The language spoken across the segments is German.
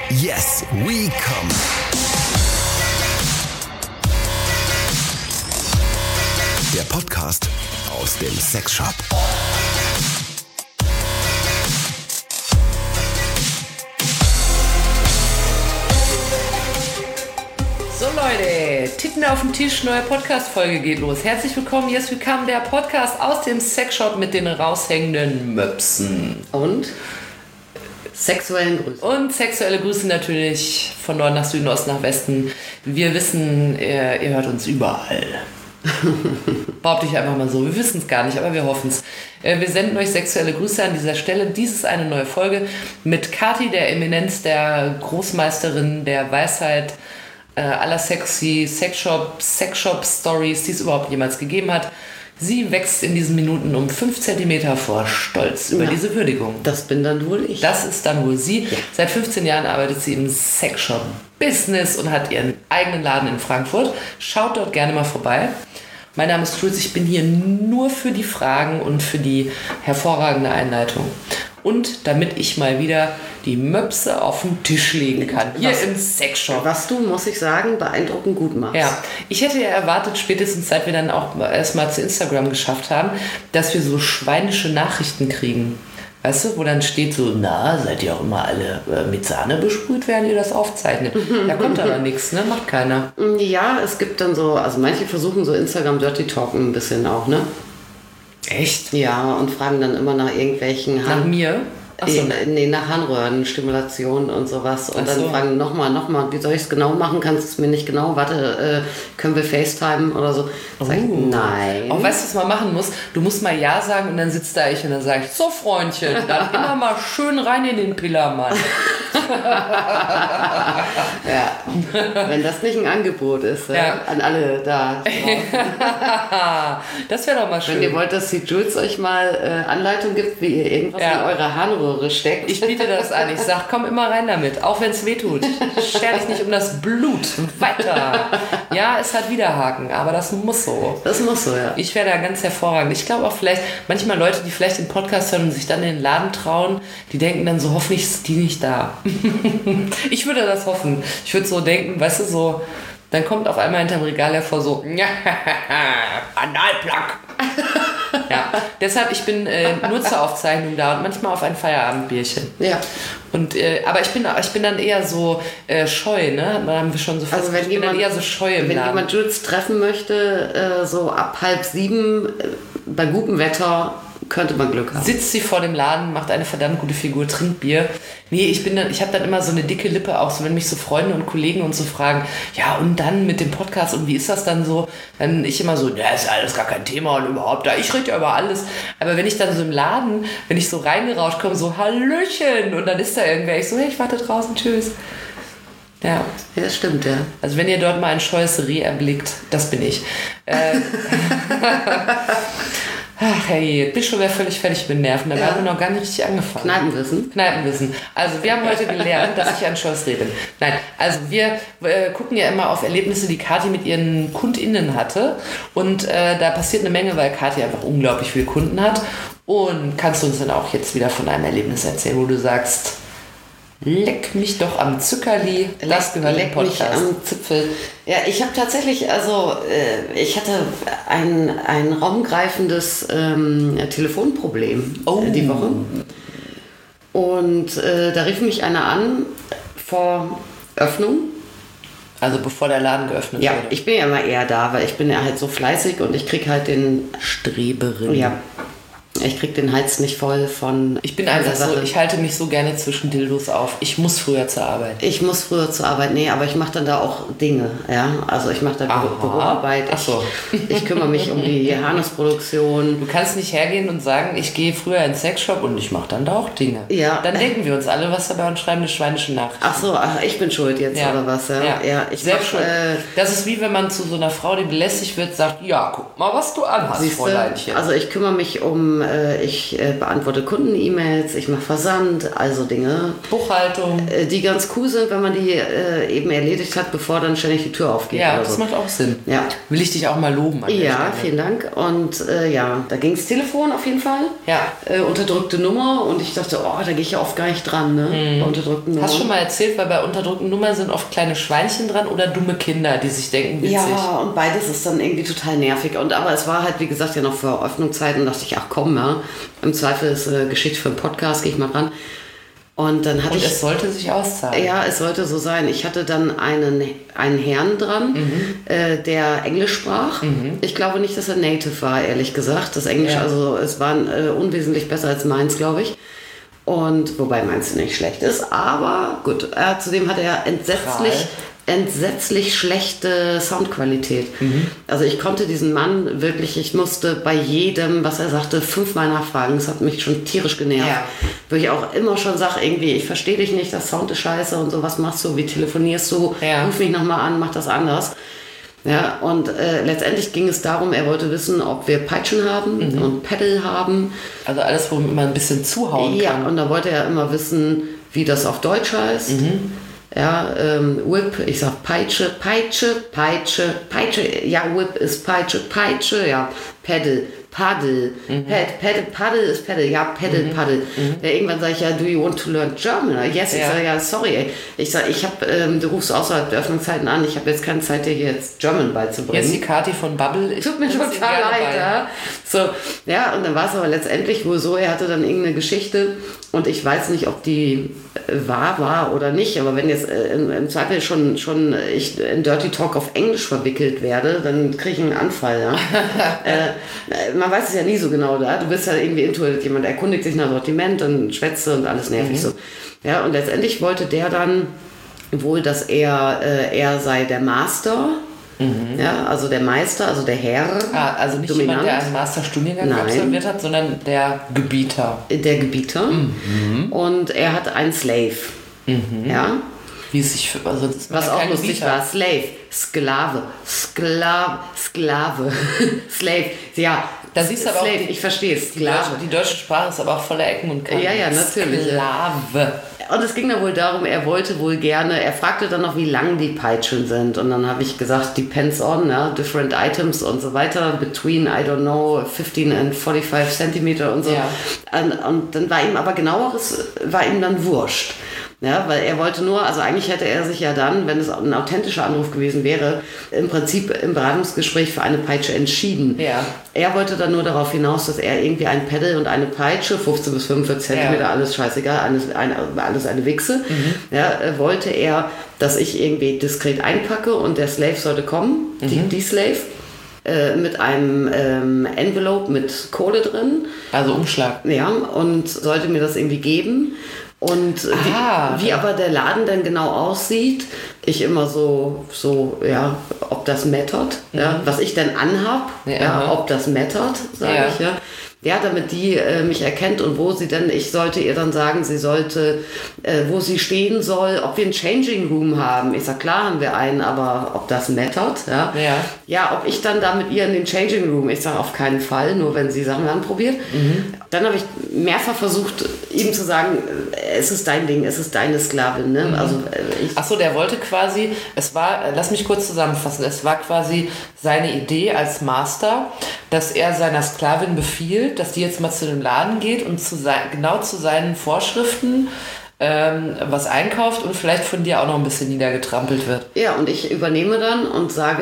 Yes, we come. Der Podcast aus dem Sexshop. So Leute, Titten auf dem Tisch, neue Podcast-Folge geht los. Herzlich willkommen, Yes, we come, der Podcast aus dem Sexshop mit den raushängenden Möpsen. Und sexuellen Grüßen. Und sexuelle Grüße natürlich von Norden nach Süden, Osten nach Westen. Wir wissen, ihr hört uns überall. Behaupte ich einfach mal so. Wir wissen es gar nicht, aber wir hoffen es. Wir senden euch sexuelle Grüße an dieser Stelle. Dies ist eine neue Folge mit Kathi, der Eminenz, der Großmeisterin der Weisheit aller sexy Sexshop-Stories, die es überhaupt jemals gegeben hat. Sie wächst in diesen Minuten um 5 cm vor Stolz über diese Würdigung. Das bin dann wohl ich. Das ist dann wohl sie. Ja. Seit 15 Jahren arbeitet sie im Sexshop-Business und hat ihren eigenen Laden in Frankfurt. Schaut dort gerne mal vorbei. Mein Name ist Truls, ich bin hier nur für die Fragen und für die hervorragende Einleitung. Und damit ich mal wieder die Möpse auf den Tisch legen kann. Hier im Sexshop. Was du, muss ich sagen, beeindruckend gut machst. Ja, ich hätte ja erwartet, spätestens seit wir dann auch erstmal zu Instagram geschafft haben, dass wir so schweinische Nachrichten kriegen. Weißt du, wo dann steht so, seid ihr auch immer alle mit Sahne besprüht, während ihr das aufzeichnet. Da kommt aber nichts, ne? Macht keiner. Ja, es gibt dann so, also manche versuchen so Instagram Dirty Talken ein bisschen auch, ne? Echt? Ja, und fragen dann immer nach irgendwelchen... Nach mir? Achso, nee, nach Harnröhrenstimulation und sowas. Und dann fragen nochmal, wie soll ich es genau machen? Kannst du es mir nicht genau? Warte, können wir FaceTime oder so? Sag ich, nein. Auch weißt du, was man machen muss? Du musst mal Ja sagen und dann sitzt da ich und dann sage ich, so Freundchen, dann immer mal schön rein in den Pillermann. Ja, wenn das nicht ein Angebot ist, an alle da. Das wäre doch mal schön. Wenn ihr wollt, dass die Jules euch mal Anleitung gibt, wie ihr irgendwas in eure Harnröhre steckt. Ich biete das an. Ich sag, komm immer rein damit, auch wenn es weh tut. Scher dich nicht um das Blut. Weiter. Ja, es hat Widerhaken, aber das muss so. Das muss so, ja. Ich wäre da ganz hervorragend. Ich glaube auch vielleicht, manchmal Leute, die vielleicht den Podcast hören und sich dann in den Laden trauen, die denken dann so, hoffentlich ist die nicht da. Ich würde das hoffen. Ich würde so denken, weißt du, so, dann kommt auf einmal hinterm Regal hervor so, Analplug. Ja, deshalb, ich bin nur zur Aufzeichnung da und manchmal auf ein Feierabendbierchen. Ja. Und, aber ich bin dann eher so scheu, ne? Da haben wir schon so fast, also wenn jemand, bin dann eher so scheu im Wenn Laden. jemand Jules treffen möchte, so ab 6:30 bei gutem Wetter, könnte man Glück haben. Sitzt sie vor dem Laden, macht eine verdammt gute Figur, trinkt Bier. Nee, ich habe dann immer so eine dicke Lippe, auch so, wenn mich so Freunde und Kollegen und so fragen, ja, und dann mit dem Podcast und wie ist das dann so? Dann ich immer so, ja, ist alles gar kein Thema und überhaupt, ich rede ja über alles. Aber wenn ich dann so im Laden, wenn ich so reingerauscht komme, so, Hallöchen, und dann ist da irgendwer, ich so, hey, ich warte draußen, tschüss. Ja. Ja, das stimmt, ja. Also wenn ihr dort mal ein scheues Reh erblickt, das bin ich. Ach hey, bin schon wieder völlig fertig mit Nerven. Da haben wir noch gar nicht richtig angefangen. Kneipenwissen. Also wir haben heute gelernt, dass ich ein scheues Reh bin. Nein, also wir gucken ja immer auf Erlebnisse, die Kathi mit ihren KundInnen hatte. Und da passiert eine Menge, weil Kathi einfach unglaublich viele Kunden hat. Und kannst du uns dann auch jetzt wieder von einem Erlebnis erzählen, wo du sagst, leck mich doch am Zückerli, das gehört im Podcast. Leck mich am Zipfel. Ja, ich habe tatsächlich, also ich hatte ein raumgreifendes Telefonproblem die Woche. Und da rief mich einer an vor Öffnung. Also bevor der Laden geöffnet wurde. Ja, wurde. ich bin ja immer eher da, weil ich bin ja halt so fleißig und ich krieg halt den... Streberin. Ja. Ich krieg den Hals nicht voll von... Ich bin einfach so, ich halte mich so gerne zwischen Dildos auf. Ich muss früher zur Arbeit. Nee, aber ich mache dann da auch Dinge, ja. Also ich mache da Büroarbeit. Ach so. Ich kümmere mich um die Harnisproduktion. Du kannst nicht hergehen und sagen, ich gehe früher in den Sexshop und ich mache dann da auch Dinge. Ja. Dann denken wir uns alle was dabei und schreiben eine schweinische Nachricht. Ach so, ich bin schuld jetzt oder was? Ja, ich selbst schuld. Das ist wie wenn man zu so einer Frau, die belästigt wird, sagt, ja, guck mal, was du anhast, Fräuleinchen. Also ich kümmere mich um ich beantworte Kunden-E-Mails, ich mache Versand, also Dinge. Buchhaltung. Die ganz cool sind, wenn man die eben erledigt hat, bevor dann ständig die Tür aufgeht. Ja, oder das so. macht auch Sinn. Ja. Will ich dich auch mal loben. An der Ja, Stelle. vielen Dank. Und da ging das Telefon auf jeden Fall. Ja. Unterdrückte Nummer und ich dachte, da gehe ich ja oft gar nicht dran, ne? Bei unterdrückten Nummern. Hast du schon mal erzählt, weil bei unterdrückten Nummern sind oft kleine Schweinchen dran oder dumme Kinder, die sich denken, witzig. Ja, und beides ist dann irgendwie total nervig. Aber es war halt, wie gesagt, ja noch vor Öffnungszeiten, dachte ich, ach komm, ja, im Zweifel ist Geschichte für einen Podcast, gehe ich mal ran. Und dann hatte es sollte sich auszahlen. Ja, es sollte so sein. Ich hatte dann einen Herrn dran, der Englisch sprach. Ich glaube nicht, dass er Native war, ehrlich gesagt. Das Englisch, also es war unwesentlich besser als meins, glaube ich. Und wobei meins nicht schlecht ist, aber gut. Zudem hatte er entsetzlich schlechte Soundqualität. Also ich konnte diesen Mann wirklich, ich musste bei jedem, was er sagte, 5-mal nachfragen. Das hat mich schon tierisch genervt. Ja. Wo ich auch immer schon sage, irgendwie, ich verstehe dich nicht, das Sound ist scheiße und so, was machst du, wie telefonierst du, ruf mich nochmal an, mach das anders. Ja, und letztendlich ging es darum, er wollte wissen, ob wir Peitschen haben und Pedal haben. Also alles, womit man ein bisschen zuhauen kann. Ja, und da wollte er immer wissen, wie das auf Deutsch heißt. Ja, Whip, ich sag Peitsche, ja, Whip ist Peitsche, ja, Pedal, Paddle, Paddle ist Pedal, ja, Paddle. Ja, irgendwann sage ich, ja, do you want to learn German? Yes, ich sage, ja, sorry, ey. Ich sage, du rufst außerhalb der Öffnungszeiten an, ich habe jetzt keine Zeit, dir jetzt German beizubringen. Jetzt die Kati von Bubble. Tut mir total leid, ja. So, ja, und dann war es aber letztendlich wohl so, er hatte dann irgendeine Geschichte und ich weiß nicht, ob die wahr war oder nicht, aber wenn jetzt im Zweifel schon ich in Dirty Talk auf Englisch verwickelt werde, dann kriege ich einen Anfall, ja. Man weiß es ja nie so genau da. Du bist ja irgendwie intuitiv, jemand erkundigt sich nach Sortiment und schwätzt und alles nervig so. Ja, und letztendlich wollte der dann wohl, dass er sei der Master. Ja, also der Meister, also der Herr. Also nicht dominant. Jemand, der einen Masterstudiengang absolviert hat, sondern der Gebieter. Der Gebieter. Und er hat einen Slave. Ja. Wie es sich was auch lustig war, Slave, Sklave, Slave, ja. Da siehst du aber Slave, auch ich verstehe es, Sklave. Die deutsche Sprache ist aber auch voller Ecken und Kanten. Ja, natürlich. Sklave. Und es ging dann wohl darum, er wollte wohl gerne, er fragte dann noch, wie lang die Peitschen sind. Und dann habe ich gesagt, depends on, ja, different items und so weiter, between, I don't know, 15 and 45 Zentimeter und so. Ja. Und dann war ihm aber genaueres, war ihm dann wurscht. Ja, weil er wollte nur, also eigentlich hätte er sich ja dann, wenn es ein authentischer Anruf gewesen wäre, im Prinzip im Beratungsgespräch für eine Peitsche entschieden. Ja. Er wollte dann nur darauf hinaus, dass er irgendwie ein Pedal und eine Peitsche, 15 bis 45 Zentimeter, alles scheißegal, alles eine Wichse, wollte er, dass ich irgendwie diskret einpacke und der Slave sollte kommen, die Slave, mit einem Envelope mit Kohle drin. Also Umschlag. Ja, und sollte mir das irgendwie geben. Und wie aber der Laden dann genau aussieht, ich immer so ob das mattert, was ich denn anhab, ob das mattert, sage ich, ja. Ja, damit die mich erkennt und wo sie denn, ich sollte ihr dann sagen, sie sollte, wo sie stehen soll, ob wir einen Changing Room haben. Ich sag, klar haben wir einen, aber ob das mattert, ja, ob ich dann da mit ihr in den Changing Room, ich sage auf keinen Fall, nur wenn sie Sachen anprobiert. Dann habe ich mehrfach versucht, ihm zu sagen, es ist dein Ding, es ist deine Sklavin, ne? Also, Achso, der wollte quasi, lass mich kurz zusammenfassen, es war quasi seine Idee als Master, dass er seiner Sklavin befiehlt, dass die jetzt mal zu dem Laden geht und genau zu seinen Vorschriften was einkauft und vielleicht von dir auch noch ein bisschen niedergetrampelt wird. Ja, und ich übernehme dann und sage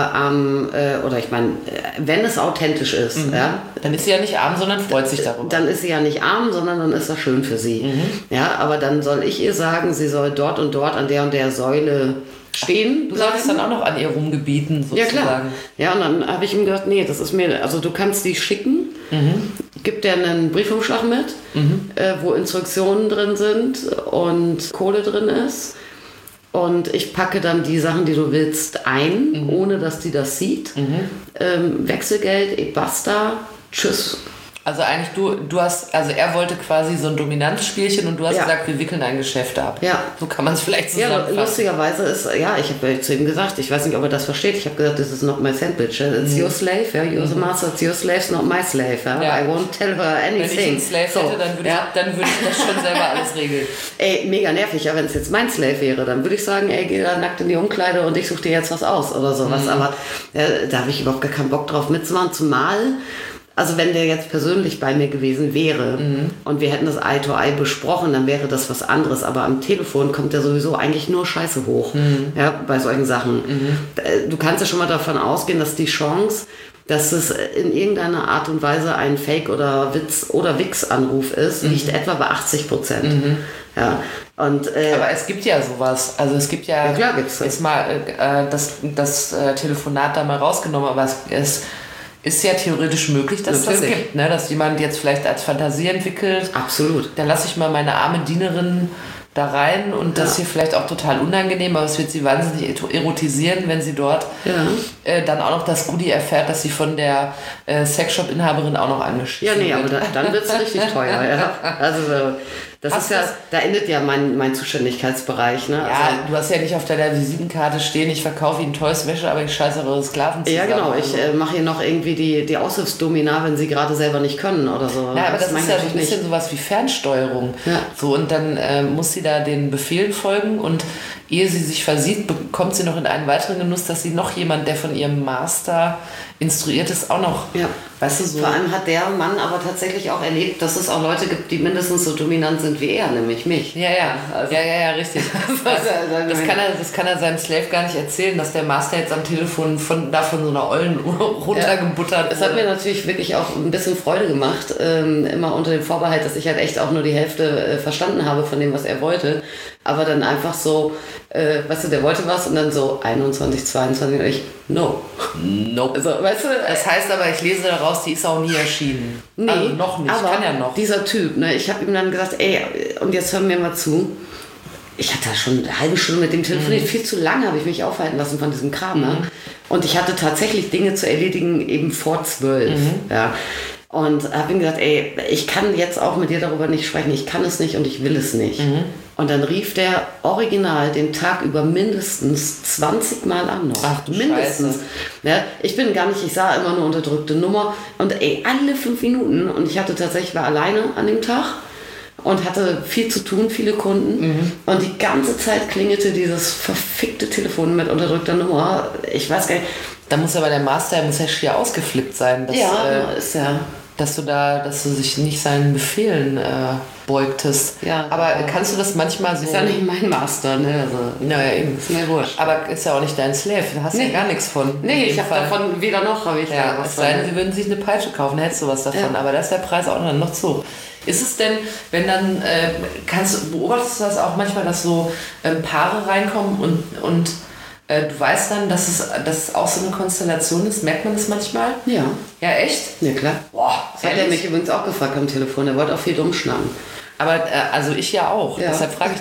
wenn es authentisch ist. Ja, dann ist sie ja nicht arm, sondern freut sich darüber. Dann ist sie ja nicht arm, sondern dann ist das schön für sie. Ja, aber dann soll ich ihr sagen, sie soll dort und dort an der und der Säule stehen. Du solltest dann auch noch an ihr rumgebieten, sozusagen. Ja, klar. Ja, und dann habe ich ihm gesagt, nee, das ist mir, also du kannst die schicken, gib dir einen Briefumschlag mit, wo Instruktionen drin sind und Kohle drin ist. Und ich packe dann die Sachen, die du willst, ein, ohne dass die das sieht. Wechselgeld, basta, tschüss. Also eigentlich er wollte quasi so ein Dominanzspielchen und du hast gesagt, wir wickeln ein Geschäft ab. Ja. So kann man es vielleicht zusammenfassen. Ja, lustigerweise ist, ich habe zu ihm gesagt, ich weiß nicht, ob er das versteht, ich habe gesagt, this is not my sandwich, it's your slave, you're the master, it's your slave, not my slave, I won't tell her anything. Wenn ich einen Slave hätte, dann würde ich das schon selber alles regeln. Ey, mega nervig, aber wenn es jetzt mein Slave wäre, dann würde ich sagen, ey, geh da nackt in die Umkleide und ich suche dir jetzt was aus oder sowas, aber da habe ich überhaupt gar keinen Bock drauf mitzumachen, zumal... Also wenn der jetzt persönlich bei mir gewesen wäre und wir hätten das Eye to Eye besprochen, dann wäre das was anderes. Aber am Telefon kommt ja sowieso eigentlich nur Scheiße hoch, bei solchen Sachen. Du kannst ja schon mal davon ausgehen, dass die Chance, dass es in irgendeiner Art und Weise ein Fake- oder Witz- oder Wix-Anruf ist, liegt etwa bei 80%. Ja. Und, aber es gibt ja sowas. Also es gibt ja klar gibt's das. Jetzt mal das Telefonat da mal rausgenommen, aber es ist ja theoretisch möglich, dass das gibt, ne? Dass jemand jetzt vielleicht als Fantasie entwickelt. Absolut. Dann lasse ich mal meine arme Dienerin da rein und das hier vielleicht auch total unangenehm, aber es wird sie wahnsinnig erotisieren, wenn sie dort dann auch noch das Goodie erfährt, dass sie von der Sexshop-Inhaberin auch noch angeschissen wird. Ja, nee, aber dann wird es richtig teuer. Ja. Also das ist ja, da endet ja mein Zuständigkeitsbereich. Ne? Ja, also, du hast ja nicht auf deiner Visitenkarte stehen, ich verkaufe Ihnen Toys Wäsche, aber ich scheiße eure Sklaven zusammen. Ja, genau, ich mache hier noch irgendwie die Aushilfsdomina, wenn sie gerade selber nicht können oder so. Ja, aber das ist ja so ein bisschen sowas wie Fernsteuerung. Ja. So, und dann muss sie da den Befehlen folgen und ehe sie sich versieht, bekommt sie noch in einen weiteren Genuss, dass sie noch jemand, der von ihrem Master instruiert ist, auch noch, weißt du, so. Vor allem hat der Mann aber tatsächlich auch erlebt, dass es auch Leute gibt, die mindestens so dominant sind wie er, nämlich mich. Ja, richtig. Das kann er seinem Slave gar nicht erzählen, dass der Master jetzt am Telefon von so einer Ollen runtergebuttert wurde. Es hat mir natürlich wirklich auch ein bisschen Freude gemacht, immer unter dem Vorbehalt, dass ich halt echt auch nur die Hälfte verstanden habe von dem, was er wollte. Aber dann einfach so, weißt du, der wollte was und dann so 21, 22 und ich, no. Nope. Also, weißt du, das heißt aber, ich lese daraus, die ist auch nie erschienen. Nee, also noch nicht, aber kann ja noch. Dieser Typ, ne, ich habe ihm dann gesagt, ey, und jetzt hör mir mal zu. Ich hatte schon eine halbe Stunde mit dem telefoniert, viel zu lange habe ich mich aufhalten lassen von diesem Kram. Ne? Und ich hatte tatsächlich Dinge zu erledigen, eben vor 12. Ja. Und habe ihm gesagt, ey, ich kann jetzt auch mit dir darüber nicht sprechen, ich kann es nicht und ich will es nicht. Und dann rief der original den Tag über mindestens 20 Mal an noch. Ach du mindestens. Ja, ich bin gar nicht, ich sah immer nur unterdrückte Nummer. Und ey, alle 5 Minuten. Und ich war alleine an dem Tag und hatte viel zu tun, viele Kunden. Und die ganze Zeit klingelte dieses verfickte Telefon mit unterdrückter Nummer. Ich weiß gar nicht. Da muss aber der Master, muss ja schier ausgeflippt sein. Dass, ist ja. Dass du sich nicht seinen Befehlen beugtest. Ja, aber kannst du das manchmal so... Ist ja nicht mein Master, ne? Also, naja, eben. Ist mir wurscht. Aber ist ja auch nicht dein Slave, da hast du ja gar nichts von. Nee, ich habe davon weder noch, habe ich ja was von. Sie würden sich eine Peitsche kaufen, da hättest du was davon. Ja. Aber da ist der Preis auch noch zu hoch. Ist es denn, wenn dann, beobachtest du das auch manchmal, dass so Paare reinkommen und du weißt dann, dass es auch so eine Konstellation ist? Merkt man das manchmal? Ja. Ja, echt? Ja, klar. Boah, das hat er mich übrigens auch gefragt am Telefon. Er wollte auch viel dumm schnacken. Aber, also ich ja auch. Ja. Deshalb frage ich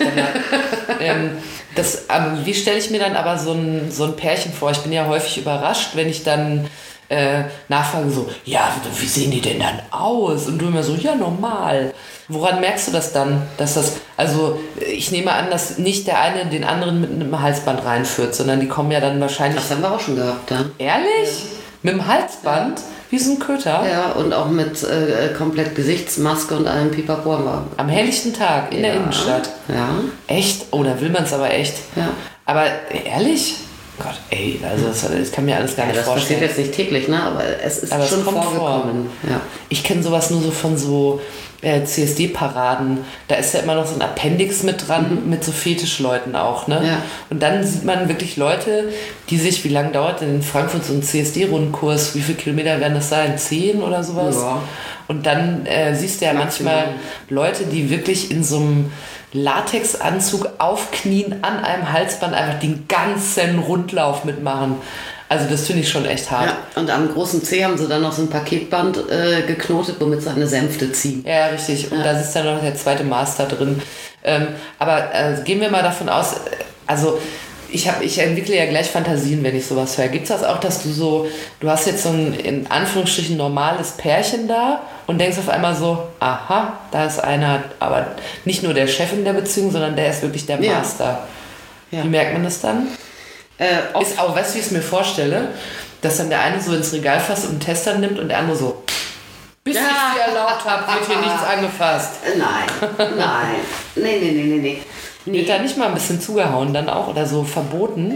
dann mal. Wie stelle ich mir dann aber so ein Pärchen vor? Ich bin ja häufig überrascht, wenn ich dann nachfrage so, ja, wie sehen die denn dann aus? Und du immer so, ja, normal. Woran merkst du das dann? Dass das, also ich nehme an, dass nicht der eine den anderen mit einem Halsband reinführt, sondern die kommen ja dann wahrscheinlich... Das haben wir auch schon gehabt, ja. Ehrlich? Ja. Mit dem Halsband? Ja. Wie so ein Köter? Ja, und auch mit komplett Gesichtsmaske und allem Pipapo. Am helllichten Tag in der Innenstadt? Ja. Echt? Oh, da will man es aber echt. Ja. Aber ehrlich? Gott, ey, also das kann mir alles gar nicht vorstellen. Das passiert jetzt nicht täglich, ne? Aber es ist schon vorgekommen. Ja. Ich kenne sowas nur so von so CSD-Paraden. Da ist ja immer noch so ein Appendix mit dran, mit so Fetischleuten auch, ne? Ja. Und dann sieht man wirklich Leute, die sich, wie lange dauert denn in Frankfurt so ein CSD-Rundkurs? Wie viele Kilometer werden das sein? 10 oder sowas? Ja. Und dann siehst du ja manchmal Leute, die wirklich in so einem Latexanzug auf Knien an einem Halsband einfach den ganzen Rundlauf mitmachen. Also das finde ich schon echt hart. Ja, und am großen C haben sie dann noch so ein Paketband geknotet, womit sie eine Sänfte ziehen. Ja, richtig. Und da ist dann noch der zweite Master drin. Aber gehen wir mal davon aus, also Ich entwickle ja gleich Fantasien, wenn ich sowas höre. Gibt es das auch, dass du hast jetzt so ein in Anführungsstrichen normales Pärchen da und denkst auf einmal so, aha, da ist einer, aber nicht nur der Chef in der Beziehung, sondern der ist wirklich der Master. Ja. Wie merkt man das dann? Ist auch, weißt du, wie ich es mir vorstelle? Dass dann der eine so ins Regal fasst und einen Tester nimmt und der andere so, bis ich sie erlaubt habe, wird hier nichts angefasst. Nein. Nee. Wird da nicht mal ein bisschen zugehauen dann auch oder so verboten?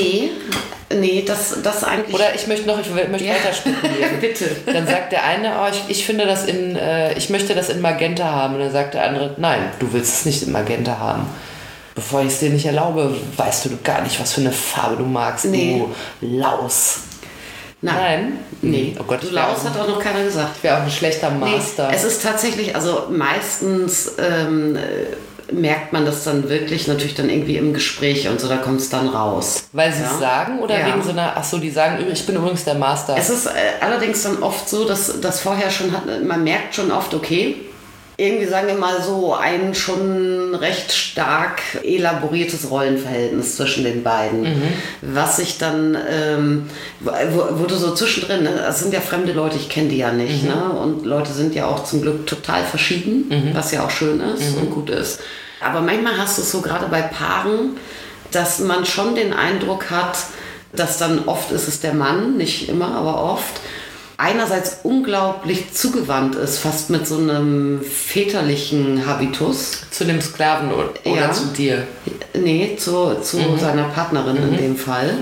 Nee, das eigentlich... Oder ich möchte weiter spekulieren. Bitte. Dann sagt der eine, ich möchte das in Magenta haben. Und dann sagt der andere, nein, du willst es nicht in Magenta haben. Bevor ich es dir nicht erlaube, weißt du gar nicht, was für eine Farbe du magst, du Laus. Nein? Nee. Oh Gott, du Laus hat auch noch keiner gesagt. Ich wäre auch ein schlechter Master. Nee, es ist tatsächlich, also meistens merkt man das dann wirklich natürlich dann irgendwie im Gespräch und so, da kommt es dann raus. Weil sie es sagen oder wegen so einer, die sagen, ich bin übrigens der Master. Es ist allerdings dann oft so, dass das vorher schon man merkt schon oft, okay, irgendwie sagen wir mal so ein schon recht stark elaboriertes Rollenverhältnis zwischen den beiden. Was sich dann, wo du so zwischendrin, ne, das sind ja fremde Leute, ich kenne die ja nicht. Ne? Und Leute sind ja auch zum Glück total verschieden, was ja auch schön ist und gut ist. Aber manchmal hast du es so gerade bei Paaren, dass man schon den Eindruck hat, dass dann oft ist es der Mann, nicht immer, aber oft, einerseits unglaublich zugewandt ist, fast mit so einem väterlichen Habitus. Zu dem Sklaven oder zu dir? Nee, zu seiner Partnerin in dem Fall.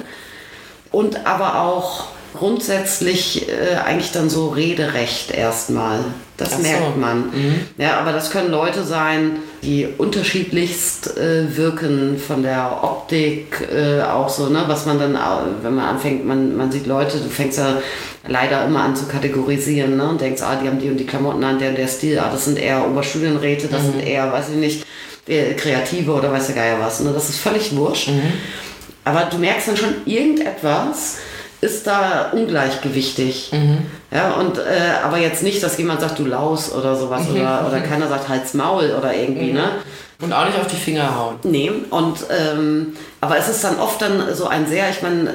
Und aber auch grundsätzlich eigentlich dann so Rederecht erstmal. Das merkt man. Ja, aber das können Leute sein, die unterschiedlichst wirken von der Optik auch so, ne? Was man dann, wenn man anfängt, man sieht Leute, du fängst ja leider immer an zu kategorisieren, ne? Und denkst, die haben die und die Klamotten an, der Stil, das sind eher Oberstudienräte, das sind eher, weiß ich nicht, Kreative oder weiß der Geier was. Ne? Das ist völlig wurscht. Aber du merkst dann schon, irgendetwas ist da ungleichgewichtig. Ja, und aber jetzt nicht, dass jemand sagt, du Laus oder sowas oder keiner sagt Hals Maul oder irgendwie, ne? Und auch nicht auf die Finger hauen. Nee, und aber es ist dann oft dann so ein sehr, ich meine,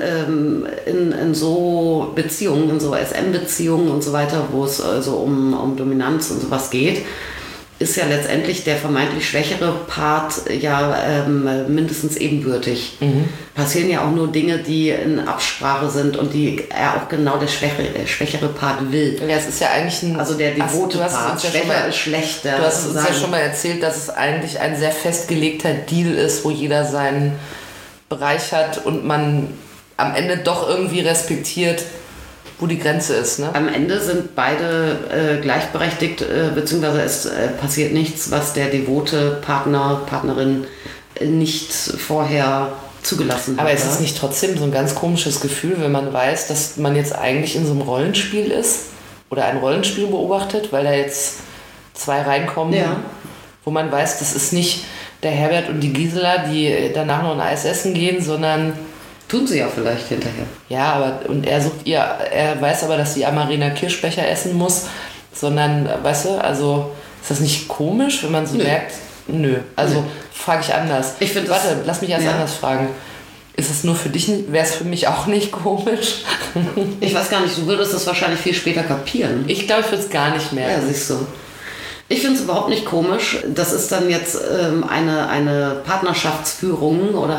in so Beziehungen, in so SM-Beziehungen und so weiter, wo es also um Dominanz und sowas geht, ist ja letztendlich der vermeintlich schwächere Part mindestens ebenbürtig. Passieren ja auch nur Dinge, die in Absprache sind und die er auch genau der schwächere Part will. Ja, es ist ja eigentlich also der devote Part, schwächer ist schlechter. Du hast uns ja schon mal erzählt, dass es eigentlich ein sehr festgelegter Deal ist, wo jeder seinen Bereich hat und man am Ende doch irgendwie respektiert, wo die Grenze ist, ne? Am Ende sind beide gleichberechtigt, beziehungsweise es passiert nichts, was der devote Partnerin nicht vorher zugelassen hat. Aber ist es nicht trotzdem so ein ganz komisches Gefühl, wenn man weiß, dass man jetzt eigentlich in so einem Rollenspiel ist oder ein Rollenspiel beobachtet, weil da jetzt zwei reinkommen, wo man weiß, das ist nicht der Herbert und die Gisela, die danach noch ein Eis essen gehen, sondern... Tun sie ja vielleicht hinterher. Ja, aber und er weiß aber, dass die Amarena Kirschbecher essen muss, sondern, weißt du, also ist das nicht komisch, wenn man so merkt, nö. Also frage ich anders. Lass mich erst anders fragen. Ist es nur für dich, wäre es für mich auch nicht komisch? Ich weiß gar nicht, du würdest das wahrscheinlich viel später kapieren. Ich glaube, ich würde es gar nicht merken. Ja, siehst du. Ich finde es überhaupt nicht komisch. Das ist dann jetzt eine Partnerschaftsführung oder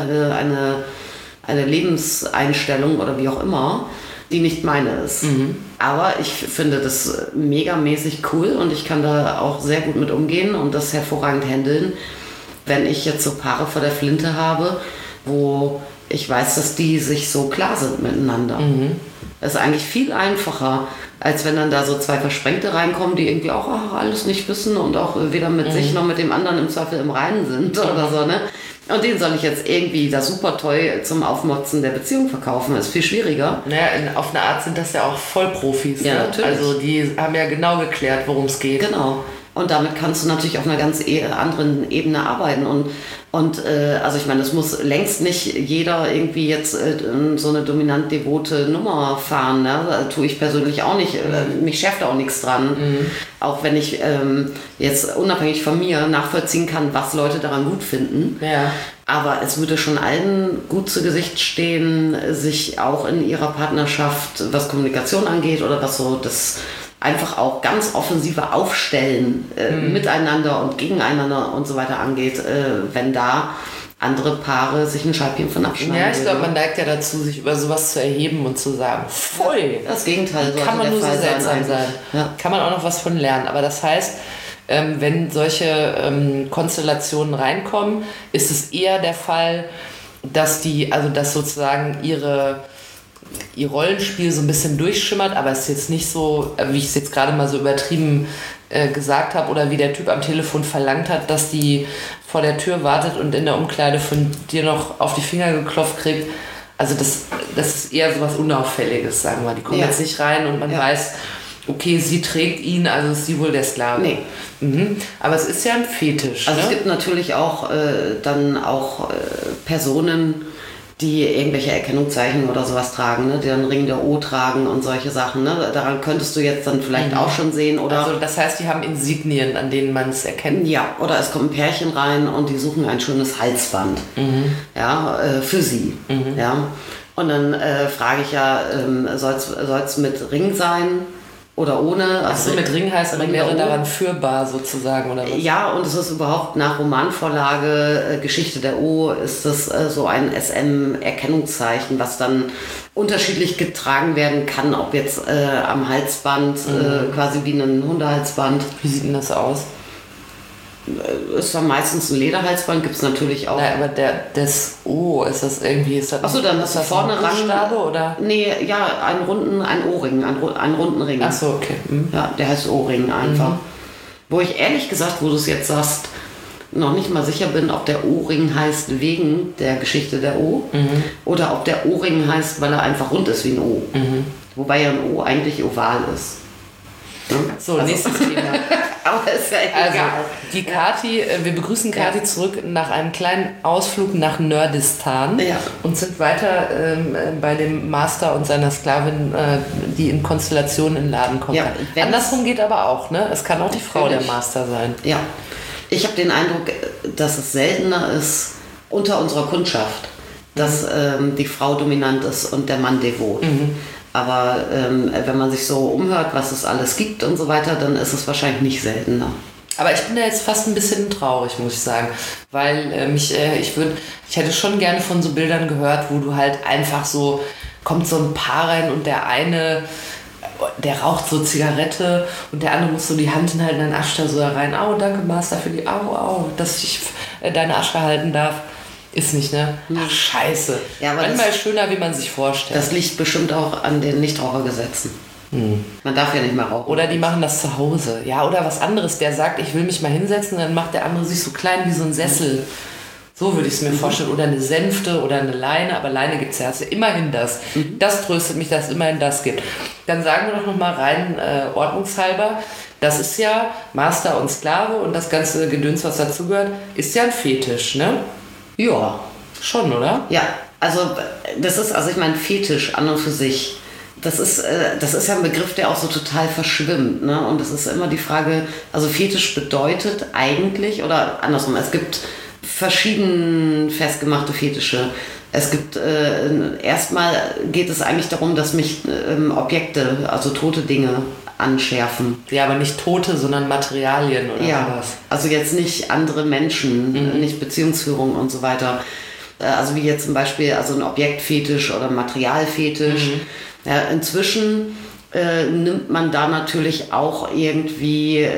eine Lebenseinstellung oder wie auch immer, die nicht meine ist. Aber ich finde das megamäßig cool und ich kann da auch sehr gut mit umgehen und das hervorragend handeln, wenn ich jetzt so Paare vor der Flinte habe, wo ich weiß, dass die sich so klar sind miteinander. Das ist eigentlich viel einfacher, als wenn dann da so zwei Versprengte reinkommen, die irgendwie auch alles nicht wissen und auch weder mit sich noch mit dem anderen im Zweifel im Reinen sind oder so, ne? Und den soll ich jetzt irgendwie das Supertoy zum Aufmotzen der Beziehung verkaufen. Das ist viel schwieriger. Naja, auf eine Art sind das ja auch Vollprofis. Ja, ne? natürlich. Also die haben ja genau geklärt, worum es geht. Genau. Und damit kannst du natürlich auf einer ganz anderen Ebene arbeiten. Und also ich meine, es muss längst nicht jeder irgendwie jetzt so eine dominant-devote Nummer fahren. Ne? Das tue ich persönlich auch nicht. Mich schärft da auch nichts dran. Auch wenn ich jetzt unabhängig von mir nachvollziehen kann, was Leute daran gut finden. Ja. Aber es würde schon allen gut zu Gesicht stehen, sich auch in ihrer Partnerschaft, was Kommunikation angeht oder was so das einfach auch ganz offensive Aufstellen miteinander und gegeneinander und so weiter angeht, wenn da andere Paare sich ein Scheibchen von abschneiden. Ja, ich glaube, man neigt ja dazu, sich über sowas zu erheben und zu sagen, pfui, das Gegenteil sollte kann man nur so seltsam sein. Ja. Kann man auch noch was von lernen. Aber das heißt, wenn solche Konstellationen reinkommen, ist es eher der Fall, dass dass sozusagen ihr Rollenspiel so ein bisschen durchschimmert, aber es ist jetzt nicht so, wie ich es jetzt gerade mal so übertrieben gesagt habe oder wie der Typ am Telefon verlangt hat, dass die vor der Tür wartet und in der Umkleide von dir noch auf die Finger geklopft kriegt. Also das ist eher so was Unauffälliges, sagen wir mal. Die kommen jetzt nicht rein und man weiß, okay, sie trägt ihn, also ist sie wohl der Sklave. Nee. Aber es ist ja ein Fetisch. Also ne? es gibt natürlich auch Personen, die irgendwelche Erkennungszeichen oder sowas tragen, ne? Die dann Ring der O tragen und solche Sachen. Ne? Daran könntest du jetzt dann vielleicht auch schon sehen. Oder also das heißt, die haben Insignien, an denen man es erkennt. Ja, oder es kommt ein Pärchen rein und die suchen ein schönes Halsband für sie. Ja? Und dann frage ich ja, soll es mit Ring sein? Oder ohne. Also mit Ring heißt, man wäre daran führbar sozusagen, oder was? Ja, und es ist überhaupt nach Romanvorlage Geschichte der O ist das so ein SM-Erkennungszeichen, was dann unterschiedlich getragen werden kann, ob jetzt am Halsband, quasi wie ein Hundehalsband. Wie sieht denn das aus? Ist dann meistens ein Lederhalsband, gibt es natürlich auch. Nein, aber das O, ist das irgendwie... Achso, dann hast du vorne ran... oder? Nee, ja, einen runden Ring. Achso, okay. Ja, der heißt O-Ring einfach. Wo ich ehrlich gesagt, wo du es jetzt sagst, noch nicht mal sicher bin, ob der O-Ring heißt wegen der Geschichte der O oder ob der O-Ring heißt, weil er einfach rund ist wie ein O. Wobei ja ein O eigentlich oval ist. So, nächstes Thema. Aber ist ja egal. Also, die Kathi, wir begrüßen Kathi zurück nach einem kleinen Ausflug nach Nerdistan und sind weiter bei dem Master und seiner Sklavin, die in Konstellationen in den Laden kommt. Ja, andersrum geht aber auch, ne? Es kann auch die Frau der Master sein. Ja, ich habe den Eindruck, dass es seltener ist unter unserer Kundschaft, dass die Frau dominant ist und der Mann devot. Aber wenn man sich so umhört, was es alles gibt und so weiter, dann ist es wahrscheinlich nicht seltener. Aber ich bin da jetzt fast ein bisschen traurig, muss ich sagen. Weil ich hätte schon gerne von so Bildern gehört, wo du halt einfach so, kommt so ein Paar rein und der eine, der raucht so Zigarette und der andere muss so die Hand hinhalten, dann ascht er so da rein. Au, danke Master für die, dass ich deine Asche halten darf. Ist nicht, ne? Ach, scheiße. Ja, manchmal schöner, wie man sich vorstellt. Das liegt bestimmt auch an den Nichtrauchergesetzen. Man darf ja nicht mehr rauchen. Oder die machen das zu Hause. Ja, oder was anderes. Der sagt, ich will mich mal hinsetzen, dann macht der andere sich so klein wie so ein Sessel. So würde ich es mir vorstellen. Oder eine Sänfte oder eine Leine. Aber Leine gibt es ja. Also immerhin das. Das tröstet mich, dass es immerhin das gibt. Dann sagen wir doch nochmal rein ordnungshalber. Das ist ja Master und Sklave und das ganze Gedöns, was dazugehört, ist ja ein Fetisch, ne? Ja. Schon, oder? Ja, also ich meine, Fetisch an und für sich, das ist ja ein Begriff, der auch so total verschwimmt, ne? Und es ist immer die Frage, also Fetisch bedeutet eigentlich, oder andersrum, es gibt verschieden festgemachte Fetische. Es gibt, erstmal geht es eigentlich darum, dass mich Objekte, also tote Dinge anschärfen. Ja, aber nicht Tote, sondern Materialien oder was? Also jetzt nicht andere Menschen, nicht Beziehungsführung und so weiter. Also wie jetzt zum Beispiel also ein Objektfetisch oder Materialfetisch. Ja, inzwischen nimmt man da natürlich auch irgendwie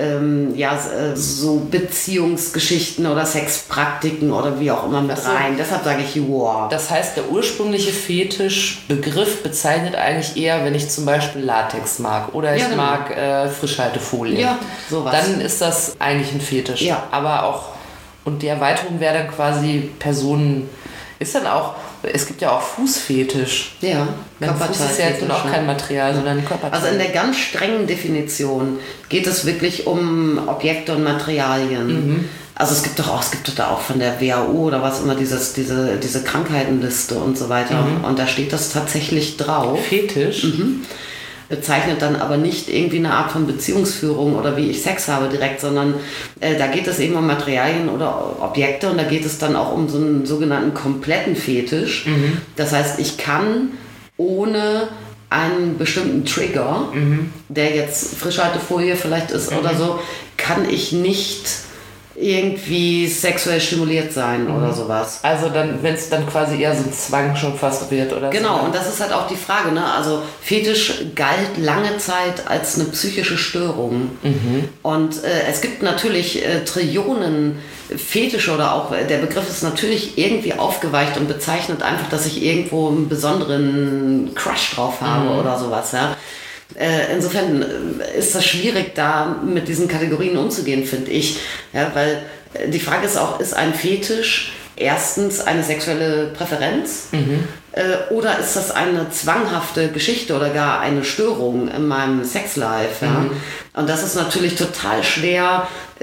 so Beziehungsgeschichten oder Sexpraktiken oder wie auch immer mit rein. Deshalb sage ich, wow. Das heißt, der ursprüngliche Fetischbegriff bezeichnet eigentlich eher, wenn ich zum Beispiel Latex mag oder ich mag Frischhaltefolie. Ja, sowas. Dann ist das eigentlich ein Fetisch. Ja. Aber auch, und die Erweiterung wäre dann quasi Personen, ist dann auch es gibt ja auch Fußfetisch. Ja, Fuß ist ja jetzt nun auch kein Material, sondern ein Körperteil. Also in der ganz strengen Definition geht es wirklich um Objekte und Materialien. Also es gibt doch da auch von der WHO oder was immer diese Krankheitenliste und so weiter. Und da steht das tatsächlich drauf. Fetisch? Bezeichnet dann aber nicht irgendwie eine Art von Beziehungsführung oder wie ich Sex habe direkt, sondern da geht es eben um Materialien oder Objekte und da geht es dann auch um so einen sogenannten kompletten Fetisch. Das heißt, ich kann ohne einen bestimmten Trigger, der jetzt Frischhaltefolie vielleicht ist oder so, kann ich nicht irgendwie sexuell stimuliert sein oder sowas. Also dann, wenn es dann quasi eher so ein Zwang schon fast wird oder genau, so. und das ist halt auch die Frage, ne? Also Fetisch galt lange Zeit als eine psychische Störung. Und es gibt natürlich Trillionen Fetische oder auch, der Begriff ist natürlich irgendwie aufgeweicht und bezeichnet einfach, dass ich irgendwo einen besonderen Crush drauf habe oder sowas, ja. Insofern ist das schwierig, da mit diesen Kategorien umzugehen, finde ich. Ja, weil die Frage ist auch, ist ein Fetisch erstens eine sexuelle Präferenz oder ist das eine zwanghafte Geschichte oder gar eine Störung in meinem Sexlife? Ja? Und das ist natürlich total schwer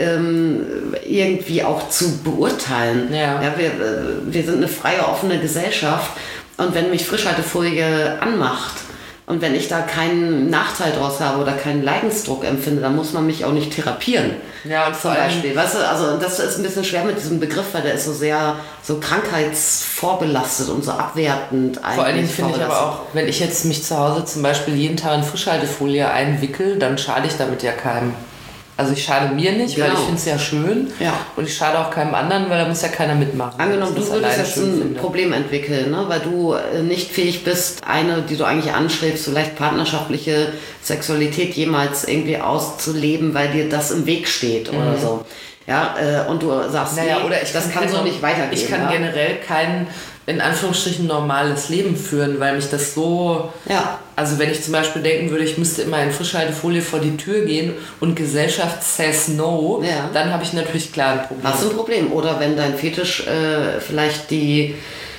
irgendwie auch zu beurteilen. Ja, wir sind eine freie, offene Gesellschaft und wenn mich Frischhaltefolie anmacht, und wenn ich da keinen Nachteil draus habe oder keinen Leidensdruck empfinde, dann muss man mich auch nicht therapieren. Ja, und zum Beispiel. Weißt du, also das ist ein bisschen schwer mit diesem Begriff, weil der ist so sehr so krankheitsvorbelastet und so abwertend eigentlich. Vor allen Dingen finde ich aber auch, wenn ich jetzt mich zu Hause zum Beispiel jeden Tag in Frischhaltefolie einwickel, dann schade ich damit ja keinem. Also ich schade mir nicht, weil ich finde es ja schön. Ja. Und ich schade auch keinem anderen, weil da muss ja keiner mitmachen. Angenommen, du würdest jetzt ein Problem entwickeln, ne? Weil du nicht fähig bist, eine, die du eigentlich anstrebst, vielleicht partnerschaftliche Sexualität jemals irgendwie auszuleben, weil dir das im Weg steht oder so. Ja, und du sagst, naja, oder das kann so nicht weitergehen. Ich kann generell kein, in Anführungsstrichen, normales Leben führen, weil mich das so... Ja. Also wenn ich zum Beispiel denken würde, ich müsste immer in Frischhaltefolie vor die Tür gehen und Gesellschaft says no, dann habe ich natürlich klar ein Problem. Hast du ein Problem. Oder wenn dein Fetisch vielleicht die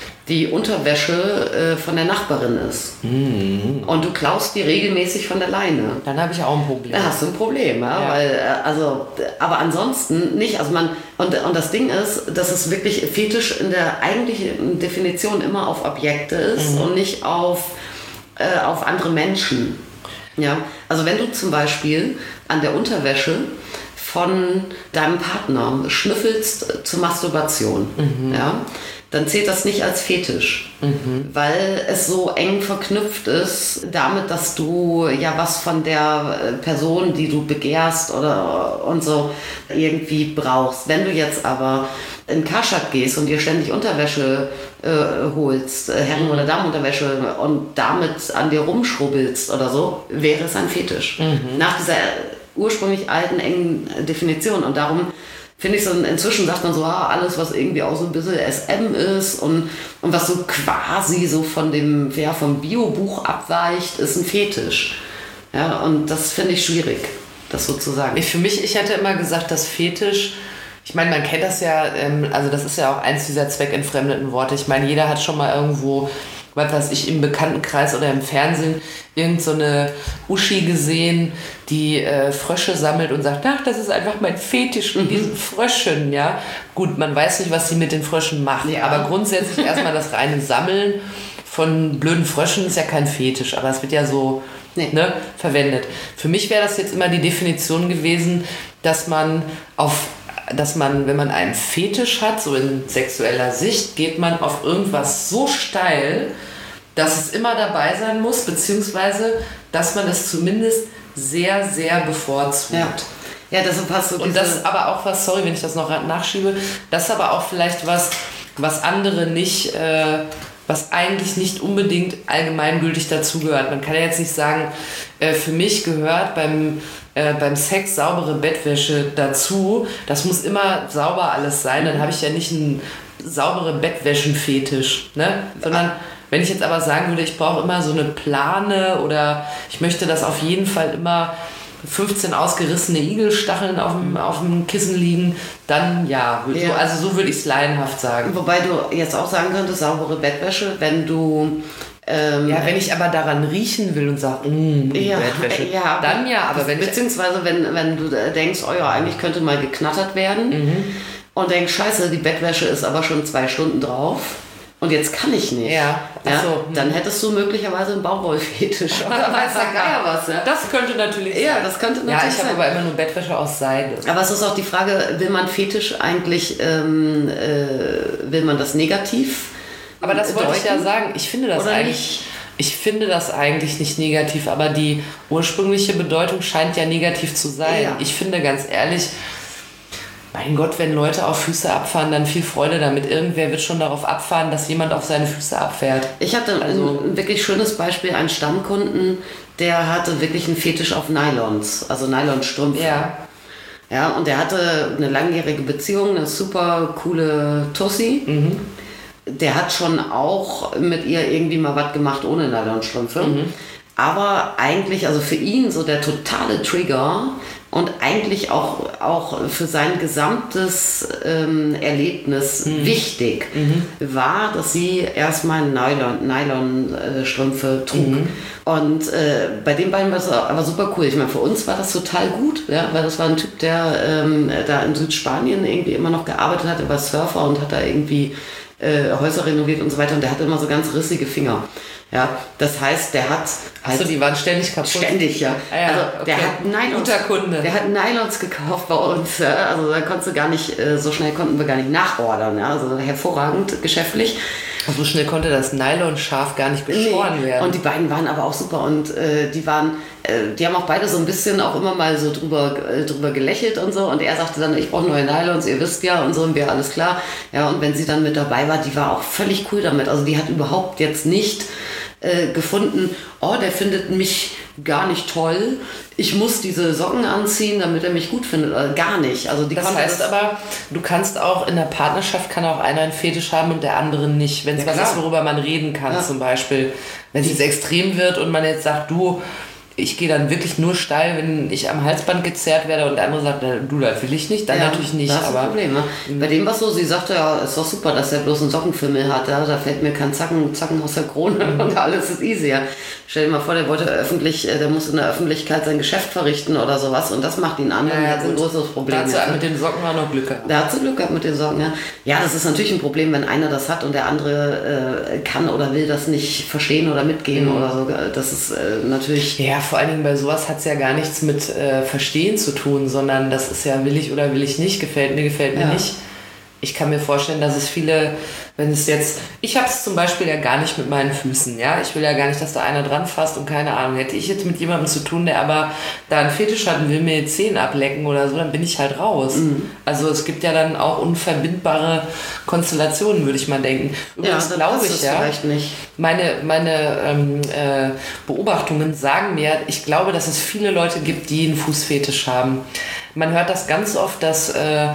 Unterwäsche von der Nachbarin ist. Und du klaust die regelmäßig von der Leine. Dann habe ich auch ein Problem. Dann hast du ein Problem, ja. Weil, aber ansonsten nicht. Also und das Ding ist, dass es wirklich Fetisch in der eigentlichen Definition immer auf Objekte ist und nicht auf andere Menschen. Ja? Also wenn du zum Beispiel an der Unterwäsche von deinem Partner schnüffelst zur Masturbation, ja, dann zählt das nicht als Fetisch, weil es so eng verknüpft ist damit, dass du ja was von der Person, die du begehrst und so irgendwie brauchst. Wenn du jetzt aber in Karstadt gehst und dir ständig Unterwäsche holst, Herren- oder Damenunterwäsche und damit an dir rumschrubbelst oder so, wäre es ein Fetisch. Nach dieser ursprünglich alten, engen Definition. Und darum finde ich so, inzwischen sagt man so, alles, was irgendwie auch so ein bisschen SM ist und was so quasi so vom Bio-Buch abweicht, ist ein Fetisch. Ja, und das finde ich schwierig, das so zu sagen. Ich hätte immer gesagt, dass Fetisch, ich meine, man kennt das ja, also das ist ja auch eins dieser zweckentfremdeten Worte. Ich meine, jeder hat schon mal irgendwo, was weiß ich, im Bekanntenkreis oder im Fernsehen irgend so eine Uschi gesehen, die Frösche sammelt und sagt, ach, das ist einfach mein Fetisch mit diesen Fröschen, ja. Gut, man weiß nicht, was sie mit den Fröschen macht, aber grundsätzlich erstmal das reine Sammeln von blöden Fröschen ist ja kein Fetisch, aber es wird ja so verwendet. Für mich wäre das jetzt immer die Definition gewesen, dass man, wenn man einen Fetisch hat, so in sexueller Sicht, geht man auf irgendwas so steil, dass es immer dabei sein muss, beziehungsweise, dass man es zumindest sehr, sehr bevorzugt. Ja, deshalb passt so. Und das ist aber auch was, sorry, wenn ich das noch nachschiebe, das ist aber auch vielleicht was andere nicht, was eigentlich nicht unbedingt allgemeingültig dazugehört. Man kann ja jetzt nicht sagen, für mich gehört beim Sex saubere Bettwäsche dazu. Das muss immer sauber alles sein. Dann habe ich ja nicht einen sauberen Bettwäschenfetisch, ne? Sondern wenn ich jetzt aber sagen würde, ich brauche immer so eine Plane oder ich möchte das auf jeden Fall immer 15 ausgerissene Igelstacheln auf dem Kissen liegen, dann ja. Ja. So würde ich es laienhaft sagen. Wobei du jetzt auch sagen könntest, saubere Bettwäsche, wenn du... wenn ich aber daran riechen will und sage, Bettwäsche, dann ja. Aber beziehungsweise wenn du denkst, oh ja, eigentlich könnte mal geknattert werden und denkst, scheiße, die Bettwäsche ist aber schon 2 Stunden drauf. Und jetzt kann ich nicht. Ja, dann hättest du möglicherweise einen Baumwollfetisch. Oder weiß der Geier was. Ja? Das könnte natürlich sein. Ja, das könnte natürlich sein. Ja, ich habe aber immer nur Bettwäsche aus Seide. Aber es ist auch die Frage, will man Fetisch eigentlich, will man das negativ Aber das wollte ich ja sagen. Ich finde das oder eigentlich... nicht? Ich finde das eigentlich nicht negativ, aber die ursprüngliche Bedeutung scheint ja negativ zu sein. Ja. Ich finde ganz ehrlich... Mein Gott, wenn Leute auf Füße abfahren, dann viel Freude damit. Irgendwer wird schon darauf abfahren, dass jemand auf seine Füße abfährt. Ich hatte ein wirklich schönes Beispiel, einen Stammkunden, der hatte wirklich einen Fetisch auf Nylons, also Nylonstrümpfe. Ja. Ja, und der hatte eine langjährige Beziehung, eine super coole Tussi. Der hat schon auch mit ihr irgendwie mal was gemacht ohne Nylonstrümpfe. Aber eigentlich, also für ihn so der totale Trigger und eigentlich auch für sein gesamtes Erlebnis wichtig war, dass sie erstmal Nylonstrümpfe trug. Und bei den beiden war es aber super cool. Ich meine, für uns war das total gut, ja, weil das war ein Typ, der da in Südspanien irgendwie immer noch gearbeitet hat, er war Surfer und hat da irgendwie Häuser renoviert und so weiter und der hatte immer so ganz rissige Finger. Ja, das heißt, der hat halt... Achso, die waren ständig kaputt? Ständig, ja. Also der hat Nylons, guter Kunde. Der hat Nylons gekauft bei uns. Ja. Also da konntest du gar nicht, so schnell konnten wir gar nicht nachordern. Ja. Also hervorragend geschäftlich. So schnell konnte das Nylonschaf gar nicht geschoren werden. Und die beiden waren aber auch super und die haben auch beide so ein bisschen auch immer mal so drüber gelächelt und so und er sagte dann, ich brauche neue Nylons, ihr wisst ja und so und wäre alles klar. Ja, und wenn sie dann mit dabei war, die war auch völlig cool damit. Also die hat überhaupt jetzt nicht gefunden, oh, der findet mich gar nicht toll, ich muss diese Socken anziehen, damit er mich gut findet. Gar nicht. Also das heißt aber, du kannst auch in der Partnerschaft, kann auch einer einen Fetisch haben und der andere nicht. Wenn es was ist, worüber man reden kann zum Beispiel. Wenn es jetzt extrem wird und man jetzt sagt, du, ich gehe dann wirklich nur steil, wenn ich am Halsband gezerrt werde und der andere sagt, du, das will ich nicht, dann natürlich nicht. Das ist aber ein Problem. Ne? Bei dem war es so, sie sagte, ja, ist doch super, dass er bloß einen Sockenfimmel hat, ja? Da fällt mir kein Zacken aus der Krone und alles ist easy. Ja? Stell dir mal vor, der wollte der muss in der Öffentlichkeit sein Geschäft verrichten oder sowas und das macht ihn an, dann hat ein großes Problem. Da hat mit den Socken auch noch Glück gehabt. Da hat sie Glück gehabt mit den Socken, ja. Ja, das ist natürlich ein Problem, wenn einer das hat und der andere kann oder will das nicht verstehen oder mitgehen oder so. Das ist natürlich... Ja, vor allen Dingen bei sowas hat es ja gar nichts mit Verstehen zu tun, sondern das ist ja, will ich oder will ich nicht, gefällt mir nicht. Ich kann mir vorstellen, dass es viele, wenn es jetzt, ich habe es zum Beispiel ja gar nicht mit meinen Füßen, ja, ich will ja gar nicht, dass da einer dran fasst und keine Ahnung, hätte ich jetzt mit jemandem zu tun, der aber da einen Fetisch hat und will mir die Zehen ablecken oder so, dann bin ich halt raus. Also es gibt ja dann auch unverbindbare Konstellationen, würde ich mal denken. Übrigens glaube ich ja, vielleicht nicht. Meine Beobachtungen sagen mir, ich glaube, dass es viele Leute gibt, die einen Fußfetisch haben. Man hört das ganz oft, dass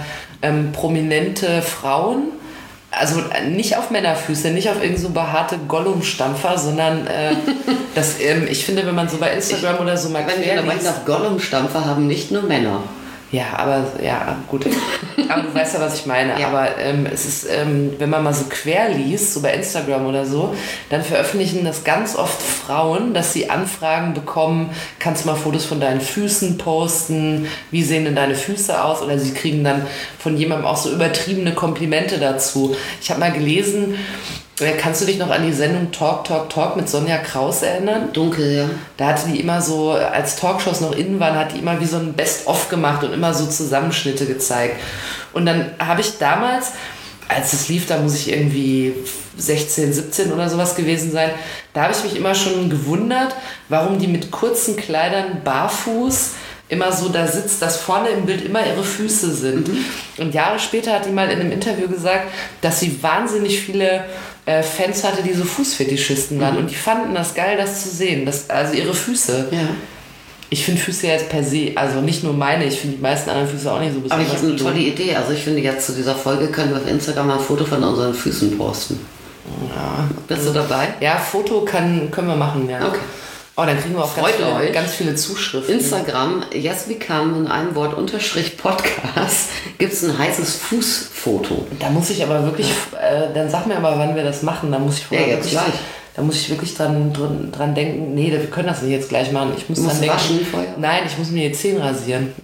prominente Frauen, also nicht auf Männerfüße, nicht auf irgend so behaarte Gollum-Stampfer, sondern ich finde, wenn man so bei Instagram oder so mal wenn wir auf Gollum-Stampfer haben, nicht nur Männer. Ja, aber ja, gut. Aber du weißt ja, was ich meine. Ja. Aber es ist, wenn man mal so quer liest, so bei Instagram oder so, dann veröffentlichen das ganz oft Frauen, dass sie Anfragen bekommen, kannst du mal Fotos von deinen Füßen posten, wie sehen denn deine Füße aus? Oder sie kriegen dann von jemandem auch so übertriebene Komplimente dazu. Ich habe mal gelesen, kannst du dich noch an die Sendung Talk, Talk, Talk mit Sonja Kraus erinnern? Dunkel, ja. Da hatte die immer so, als Talkshows noch innen waren, hat die immer wie so ein Best-of gemacht und immer so Zusammenschnitte gezeigt. Und dann habe ich damals, als es lief, da muss ich irgendwie 16, 17 oder sowas gewesen sein, da habe ich mich immer schon gewundert, warum die mit kurzen Kleidern barfuß immer so da sitzt, dass vorne im Bild immer ihre Füße sind. Und Jahre später hat die mal in einem Interview gesagt, dass sie wahnsinnig viele Fans hatte, die so Fußfetischisten waren. Und die fanden das geil, das zu sehen. Also ihre Füße. Ja. Ich finde Füße jetzt per se, also nicht nur meine, ich finde die meisten anderen Füße auch nicht so besonders. Aber das ist eine tolle Idee. Also ich finde, jetzt zu dieser Folge können wir auf Instagram mal ein Foto von unseren Füßen posten. Ja. Bist du dabei? Ja, Foto können wir machen, ja. Okay. Oh, dann kriegen wir auch Freut ganz viele Zuschriften. Instagram, YesWeCome in einem Wort _Podcast, gibt es ein heißes Fußfoto. Da muss ich aber wirklich, dann sag mir aber, wann wir das machen. Da muss ich vorher jetzt gleich. Da muss ich wirklich dran denken, nee, wir können das nicht jetzt gleich machen. Ich muss du musst dann denken, waschen vorher? Nein, ich muss mir die Zähne rasieren.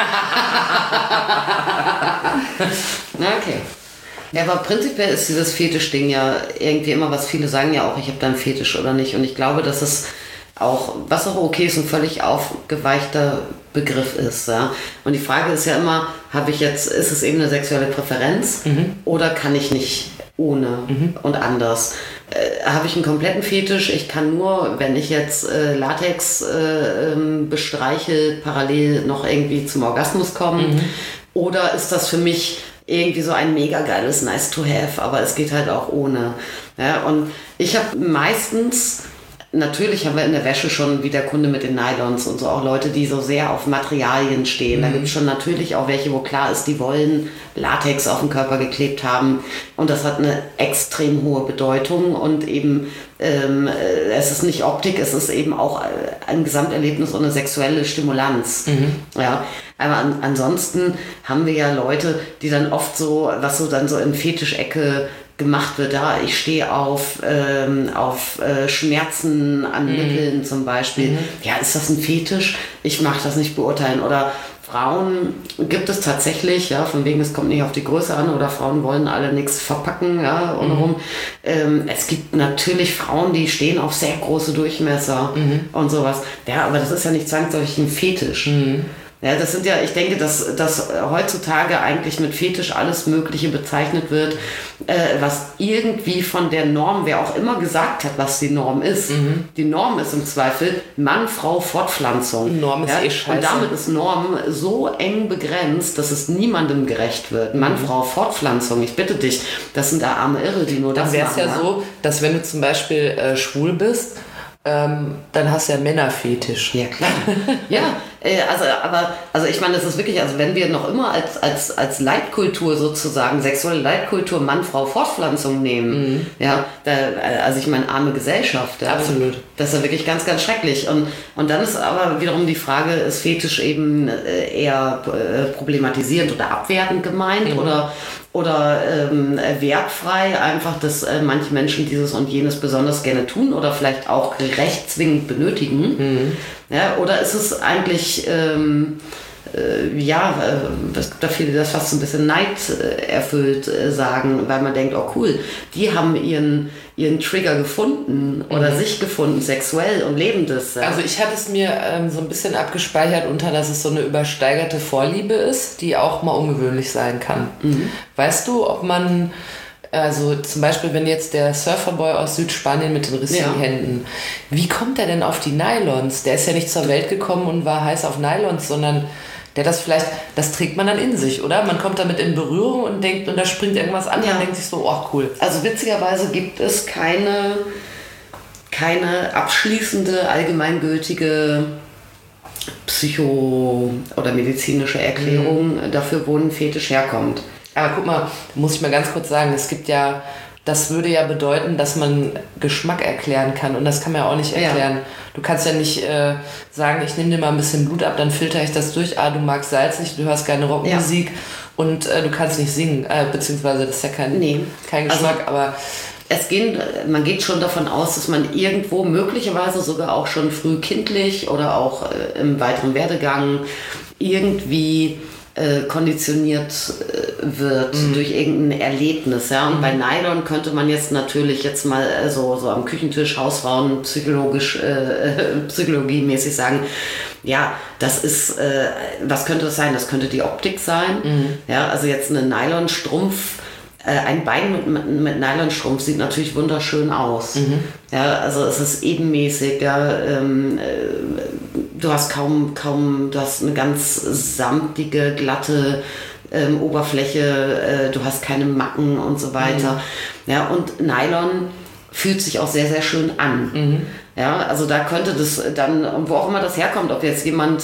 Na, okay. Ja, aber prinzipiell ist dieses Fetischding ja irgendwie immer, was viele sagen ja auch, ich habe da einen Fetisch oder nicht. Und ich glaube, dass es auch, was auch okay ist, ein völlig aufgeweichter Begriff ist. Ja? Und die Frage ist ja immer, ist es eben eine sexuelle Präferenz oder kann ich nicht ohne und anders? Habe ich einen kompletten Fetisch? Ich kann nur, wenn ich jetzt Latex bestreiche, parallel noch irgendwie zum Orgasmus kommen. Oder ist das für mich irgendwie so ein mega geiles Nice to have, aber es geht halt auch ohne. Ja, und ich habe meistens, natürlich haben wir in der Wäsche schon wie der Kunde mit den Nylons und so auch Leute, die so sehr auf Materialien stehen. Da gibt es schon natürlich auch welche, wo klar ist, die wollen Latex auf den Körper geklebt haben und das hat eine extrem hohe Bedeutung und eben es ist nicht Optik, es ist eben auch ein Gesamterlebnis und eine sexuelle Stimulanz. Ja, aber ansonsten haben wir ja Leute, die dann oft so, was so dann so in Fetischecke gemacht wird, ich stehe auf Schmerzen an Nippeln zum Beispiel. Ja, ist das ein Fetisch? Ich mag das nicht beurteilen. Oder Frauen gibt es tatsächlich, ja, von wegen, es kommt nicht auf die Größe an oder Frauen wollen alle nichts verpacken, ja, untenrum. Es gibt natürlich Frauen, die stehen auf sehr große Durchmesser und sowas. Ja, aber das ist ja nicht zwangsläufig ein Fetisch. Ja, das sind ja, ich denke, dass heutzutage eigentlich mit Fetisch alles Mögliche bezeichnet wird, was irgendwie von der Norm, wer auch immer gesagt hat, was die Norm ist. Die Norm ist im Zweifel Mann, Frau, Fortpflanzung. Norm ist scheiße. Und damit ist Norm so eng begrenzt, dass es niemandem gerecht wird. Mann, Frau, Fortpflanzung, ich bitte dich, das sind da arme Irre, die nur das machen. Dann wäre es ja so, dass wenn du zum Beispiel schwul bist, dann hast du ja Männerfetisch. Ja, klar. Ja, also ich meine, das ist wirklich, also wenn wir noch immer als Leitkultur sozusagen, sexuelle Leitkultur Mann, Frau, Fortpflanzung nehmen, ja, also ich meine, arme Gesellschaft. Ja, absolut. Das ist ja wirklich ganz, ganz schrecklich. Und dann ist aber wiederum die Frage, ist Fetisch eben eher problematisierend oder abwertend gemeint oder wertfrei, einfach, dass manche Menschen dieses und jenes besonders gerne tun oder vielleicht auch rechtszwingend benötigen. Ja, oder ist es eigentlich, es gibt da viele, die das fast ein bisschen neiderfüllt sagen, weil man denkt, oh cool, die haben ihren Trigger gefunden oder sich gefunden, sexuell und lebendes. Ja. Also ich hatte es mir so ein bisschen abgespeichert dass es so eine übersteigerte Vorliebe ist, die auch mal ungewöhnlich sein kann. Weißt du, ob man, also zum Beispiel, wenn jetzt der Surferboy aus Südspanien mit den rissigen Händen, wie kommt er denn auf die Nylons? Der ist ja nicht zur Welt gekommen und war heiß auf Nylons, sondern das trägt man dann in sich, oder? Man kommt damit in Berührung und da springt irgendwas an und denkt sich so, oh cool. Also witzigerweise gibt es keine abschließende, allgemeingültige psycho- oder medizinische Erklärung dafür, wo ein Fetisch herkommt. Aber guck mal, muss ich mal ganz kurz sagen, es gibt ja, das würde ja bedeuten, dass man Geschmack erklären kann und das kann man ja auch nicht erklären. Ja. Du kannst ja nicht sagen, ich nehme dir mal ein bisschen Blut ab, dann filter ich das durch, du magst salzig, du hörst keine Rockmusik und du kannst nicht singen, beziehungsweise das ist ja kein Geschmack, also, aber man geht schon davon aus, dass man irgendwo möglicherweise sogar auch schon früh kindlich oder auch im weiteren Werdegang irgendwie konditioniert wird durch irgendein Erlebnis. Ja? Und bei Nylon könnte man jetzt natürlich mal so am Küchentisch Hausfrauen psychologiemäßig sagen, ja, das ist, was könnte das sein? Das könnte die Optik sein. Ja, also jetzt eine Nylonstrumpf, ein Bein mit Nylonstrumpf sieht natürlich wunderschön aus. Ja, also es ist ebenmäßig. Ja, du hast du hast eine ganz samtige, glatte Oberfläche, du hast keine Macken und so weiter. Ja, und Nylon fühlt sich auch sehr, sehr schön an. Ja, also da könnte das dann, wo auch immer das herkommt, ob jetzt jemand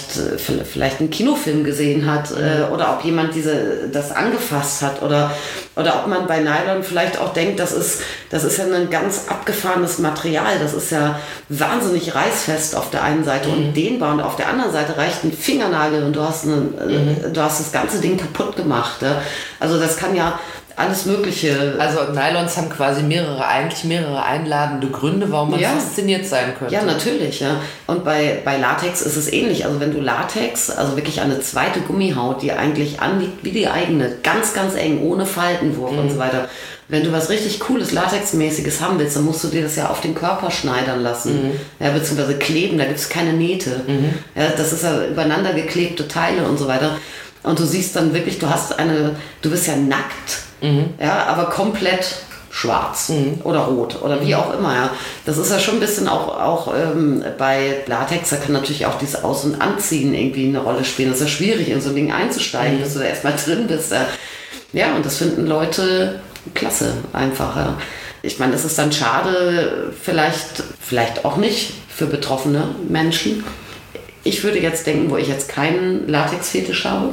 vielleicht einen Kinofilm gesehen hat oder ob jemand das angefasst hat oder Oder ob man bei Nylon vielleicht auch denkt, das ist ja ein ganz abgefahrenes Material. Das ist ja wahnsinnig reißfest auf der einen Seite und dehnbar. Und auf der anderen Seite reicht ein Fingernagel und du hast das ganze Ding kaputt gemacht. Ja? Also das kann ja alles Mögliche. Also Nylons haben quasi mehrere einladende Gründe, warum man fasziniert sein könnte. Ja, natürlich. Ja. Und bei Latex ist es ähnlich. Also wenn du Latex, also wirklich eine zweite Gummihaut, die eigentlich anliegt wie die eigene, ganz, ganz eng, ohne Faltenwurf und so weiter. Wenn du was richtig Cooles, Latexmäßiges haben willst, dann musst du dir das ja auf den Körper schneidern lassen. Ja, beziehungsweise kleben, da gibt es keine Nähte. Ja, das ist ja übereinander geklebte Teile und so weiter. Und du siehst dann wirklich, du bist ja nackt. Ja, aber komplett schwarz oder rot oder wie auch immer. Ja. Das ist ja schon ein bisschen auch bei Latex, da kann natürlich auch dieses Aus- und Anziehen irgendwie eine Rolle spielen. Das ist ja schwierig, in so ein Ding einzusteigen, bis du da erstmal drin bist. Ja, und das finden Leute klasse einfach. Ja. Ich meine, es ist dann schade, vielleicht auch nicht für betroffene Menschen. Ich würde jetzt denken, wo ich jetzt keinen Latex-Fetisch habe,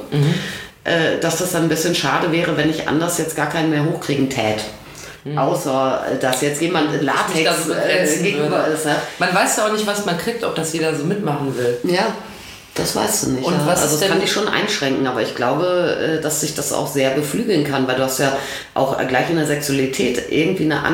dass das dann ein bisschen schade wäre, wenn ich anders jetzt gar keinen mehr hochkriegen täte. Außer, dass jetzt jemand in Latex gegenüber ist. Ja. Man weiß ja auch nicht, was man kriegt, ob das jeder so mitmachen will. Ja, das weißt du nicht. Und ja. Also das kann dich schon einschränken, aber ich glaube, dass sich das auch sehr beflügeln kann, weil du hast ja auch gleich in der Sexualität irgendwie ein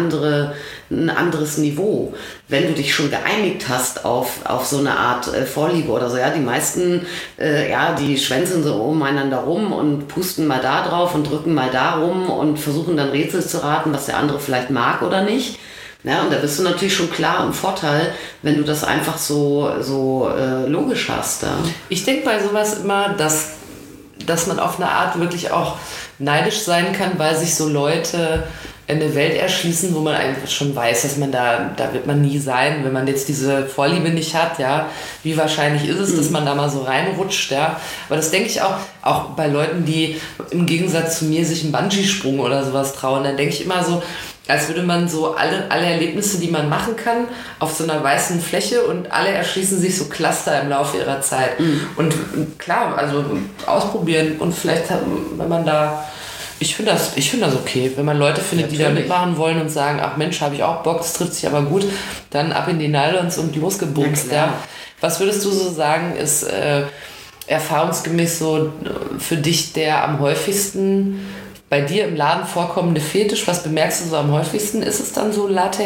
anderes Niveau. Wenn du dich schon geeinigt hast auf so eine Art Vorliebe oder so, ja, die meisten, die schwänzeln so umeinander rum und pusten mal da drauf und drücken mal da rum und versuchen dann Rätsel zu raten, was der andere vielleicht mag oder nicht. Ja, und da bist du natürlich schon klar im Vorteil, wenn du das einfach so logisch hast. Ja. Ich denke bei sowas immer, dass man auf eine Art wirklich auch neidisch sein kann, weil sich so Leute eine Welt erschließen, wo man einfach schon weiß, dass man da wird man nie sein, wenn man jetzt diese Vorliebe nicht hat, ja. Wie wahrscheinlich ist es, dass man da mal so reinrutscht, ja. Aber das denke ich auch bei Leuten, die im Gegensatz zu mir sich einen Bungee-Sprung oder sowas trauen, dann denke ich immer so, als würde man so alle Erlebnisse, die man machen kann, auf so einer weißen Fläche und alle erschließen sich so Cluster im Laufe ihrer Zeit. Und klar, also ausprobieren und vielleicht, wenn man da, ich finde das okay, wenn man Leute findet, die da mitmachen wollen und sagen, ach Mensch, habe ich auch Bock, das trifft sich aber gut, dann ab in die Nylons und losgebumst. Ja. Was würdest du so sagen, ist erfahrungsgemäß so für dich der am häufigsten bei dir im Laden vorkommende Fetisch? Was bemerkst du so am häufigsten? Ist es dann so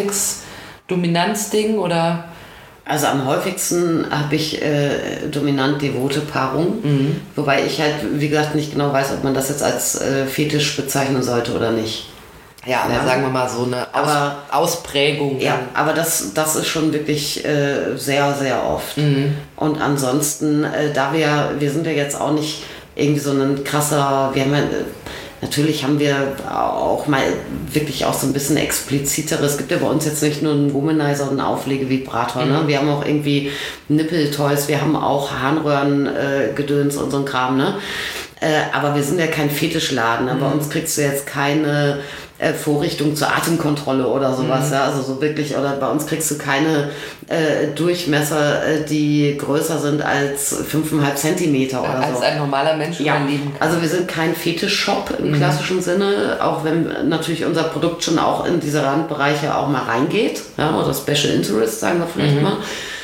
Latex-Dominanz-Ding oder? Also am häufigsten habe ich dominant-devote Paarung, wobei ich halt, wie gesagt, nicht genau weiß, ob man das jetzt als Fetisch bezeichnen sollte oder nicht. Ja, aber sagen wir mal so eine Ausprägung. Ja, aber das ist schon wirklich sehr, sehr oft. Und ansonsten, wir sind ja jetzt auch nicht irgendwie so ein krasser, natürlich haben wir auch mal wirklich auch so ein bisschen expliziteres. Es gibt ja bei uns jetzt nicht nur einen Womanizer und einen Auflegevibrator. Ne? Wir haben auch irgendwie Nippeltoys, wir haben auch Harnröhren-Gedöns und so ein Kram. Ne? Aber wir sind ja kein Fetischladen. Ne? Bei uns kriegst du jetzt keine Vorrichtung zur Atemkontrolle oder sowas. Ja? Also so wirklich, oder bei uns kriegst du keine Durchmesser, die größer sind als 5,5 Zentimeter oder so. Als ein normaler Mensch überleben kann. Also wir sind kein Fetisch-Shop im klassischen Sinne, auch wenn natürlich unser Produkt schon auch in diese Randbereiche auch mal reingeht. Ja? Oder Special Interest, sagen wir vielleicht mal.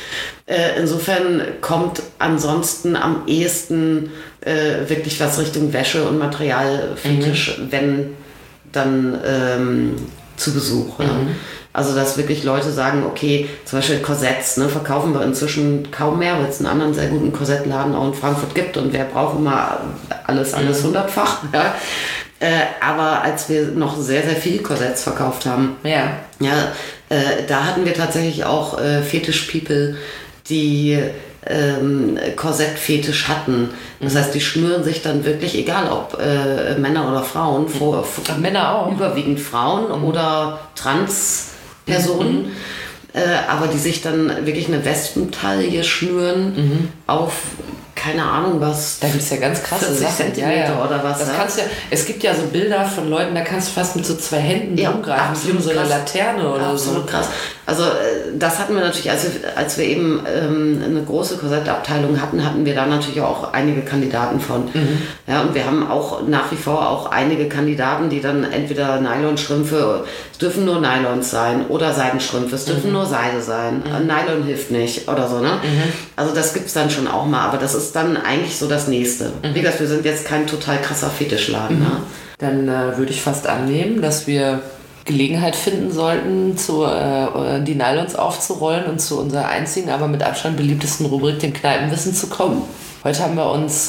Insofern kommt ansonsten am ehesten wirklich was Richtung Wäsche und Materialfetisch, wenn dann zu Besuch. Ja. Also dass wirklich Leute sagen, okay, zum Beispiel Korsetts, ne, verkaufen wir inzwischen kaum mehr, weil es einen anderen sehr guten Korsettladen auch in Frankfurt gibt und wer braucht immer alles 100-fach. Ja. Aber als wir noch sehr, sehr viel Korsetts verkauft haben, da hatten wir tatsächlich auch Fetisch-People, die Korsettfetisch hatten. Das heißt, die schnüren sich dann wirklich, egal ob Männer oder Frauen, Männer auch. Überwiegend Frauen oder Transpersonen, aber die sich dann wirklich eine Wespentaille schnüren auf keine Ahnung was. Da gibt es ja ganz krasse 40 Sachen. Zentimeter oder was. Das kannst du ja, es gibt ja so Bilder von Leuten, da kannst du fast mit so 2 Händen rumgreifen, wie um so eine Laterne oder absolut so. Krass. Also das hatten wir natürlich, als wir eben eine große Korsettabteilung hatten wir da natürlich auch einige Kandidaten von. Ja, und wir haben auch nach wie vor auch einige Kandidaten, die dann entweder Nylonstrümpfe, es dürfen nur Nylons sein, oder Seidenstrümpfe, es dürfen nur Seide sein. Nylon hilft nicht oder so, ne? Also das gibt es dann schon auch mal, aber das ist dann eigentlich so das Nächste. Wie gesagt, wir sind jetzt kein total krasser Fetischladen. Ne? Dann würde ich fast annehmen, dass wir Gelegenheit finden sollten, die Nylons aufzurollen und zu unserer einzigen, aber mit Abstand beliebtesten Rubrik, dem Kneipenwissen, zu kommen. Heute haben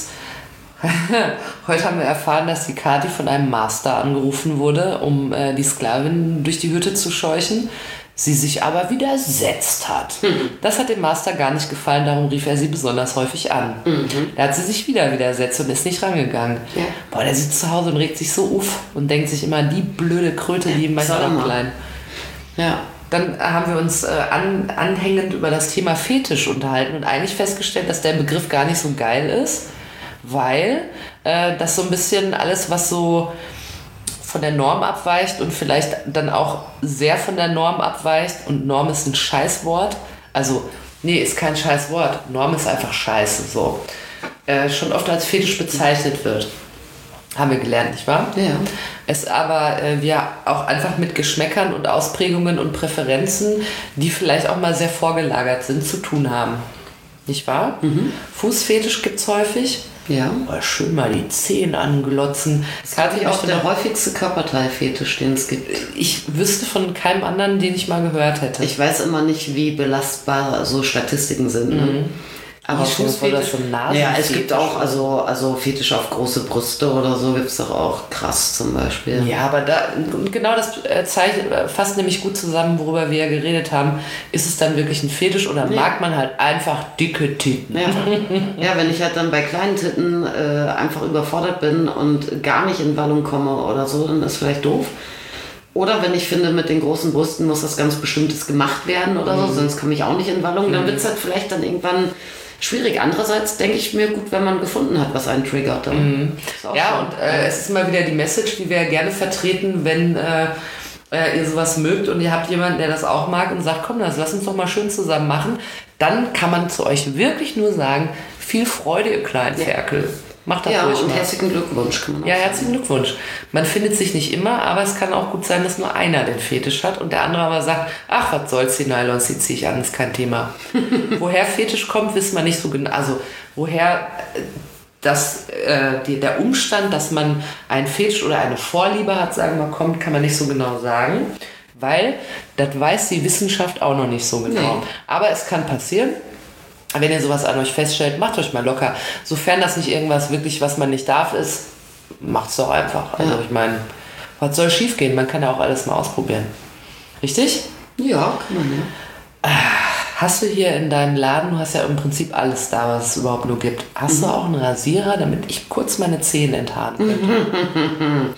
wir erfahren, dass die Kathi von einem Master angerufen wurde, um die Sklavin durch die Hütte zu scheuchen. Sie sich aber widersetzt hat. Das hat dem Master gar nicht gefallen, darum rief er sie besonders häufig an. Da hat sie sich wieder widersetzt und ist nicht rangegangen. Ja. Boah, der sitzt zu Hause und regt sich so auf und denkt sich immer, die blöde Kröte, die manchmal auch klein. Ja. Dann haben wir uns anhängend über das Thema Fetisch unterhalten und eigentlich festgestellt, dass der Begriff gar nicht so geil ist, weil das so ein bisschen alles, was so von der Norm abweicht und vielleicht dann auch sehr von der Norm abweicht, und Norm ist ein Scheißwort, also nee, ist kein Scheißwort, Norm ist einfach Scheiße, so, schon oft als Fetisch bezeichnet wird. Haben wir gelernt, nicht wahr? Ja. Es aber wir auch einfach mit Geschmäckern und Ausprägungen und Präferenzen, die vielleicht auch mal sehr vorgelagert sind, zu tun haben. Nicht wahr? Fußfetisch gibt es häufig. Ja. Oder schön mal die Zehen anglotzen. Das ist auch der häufigste Körperteilfetisch, den es gibt. Ich wüsste von keinem anderen, den ich mal gehört hätte. Ich weiß immer nicht, wie belastbar so Statistiken sind. Ne? Aber Fußfetisch, ja, es gibt auch also Fetisch auf große Brüste oder so, gibt es doch auch, krass zum Beispiel. Ja, aber genau das fasst nämlich gut zusammen, worüber wir ja geredet haben. Ist es dann wirklich ein Fetisch oder mag man halt einfach dicke Titten? Ja. Ja, wenn ich halt dann bei kleinen Titten einfach überfordert bin und gar nicht in Wallung komme oder so, dann ist vielleicht doof. Oder wenn ich finde, mit den großen Brüsten muss was ganz Bestimmtes gemacht werden oder so, sonst komme ich auch nicht in Wallung, dann wird es halt vielleicht dann irgendwann schwierig. Andererseits denke ich mir, gut, wenn man gefunden hat, was einen triggert. Ja, und es ist immer wieder die Message, die wir gerne vertreten, wenn ihr sowas mögt und ihr habt jemanden, der das auch mag und sagt, komm, lass uns doch mal schön zusammen machen, dann kann man zu euch wirklich nur sagen, viel Freude, ihr kleinen Ferkel. Macht das ruhig und mal. Herzlichen Glückwunsch. Kann man ja, herzlichen Glückwunsch. Man findet sich nicht immer, aber es kann auch gut sein, dass nur einer den Fetisch hat und der andere aber sagt, ach, was soll's, die Nylons, die ziehe ich an, ist kein Thema. Woher Fetisch kommt, wissen wir nicht so genau. Also, woher der Umstand, dass man einen Fetisch oder eine Vorliebe hat, sagen wir, kommt, kann man nicht so genau sagen, weil das weiß die Wissenschaft auch noch nicht so genau. Nee. Aber es kann passieren. Wenn ihr sowas an euch feststellt, macht euch mal locker. Sofern das nicht irgendwas wirklich, was man nicht darf, ist, macht's doch einfach. Also ich meine, was soll schief gehen? Man kann ja auch alles mal ausprobieren. Richtig? Ja, kann man ja. Hast du hier in deinem Laden, du hast ja im Prinzip alles da, was es überhaupt nur gibt. Hast du auch einen Rasierer, damit ich kurz meine Zähne enthaaren könnte?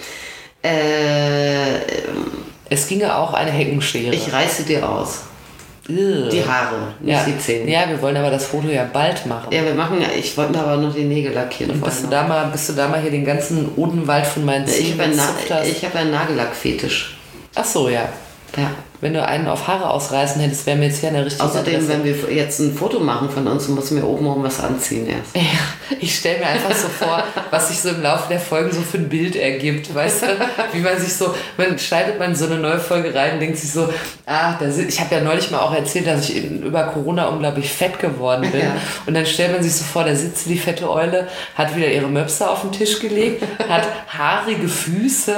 Es ginge auch eine Heckenschere. Ich reiße dir aus. Die Haare, nicht die Zähne. Ja, wir wollen aber das Foto ja bald machen. Ja, ich wollte mir aber noch die Nägel lackieren. Und bist du da mal hier den ganzen Odenwald von meinen Zähnen gezupft hast? Ich habe ja einen Nagellackfetisch. Ach so, ja. Wenn du einen auf Haare ausreißen hättest, wären wir jetzt hier an der richtigen Außerdem, Adresse. wenn wir jetzt ein Foto machen von uns, muss mir oben was anziehen erst. Ja, ich stelle mir einfach so vor, was sich so im Laufe der Folgen so für ein Bild ergibt, weißt du? Wie man sich so, man schneidet man so eine neue Folge rein und denkt sich so, ich habe ja neulich mal auch erzählt, dass ich über Corona unglaublich fett geworden bin. Ja. Und dann stellt man sich so vor, da sitzt die fette Eule, hat wieder ihre Möpse auf den Tisch gelegt, hat haarige Füße.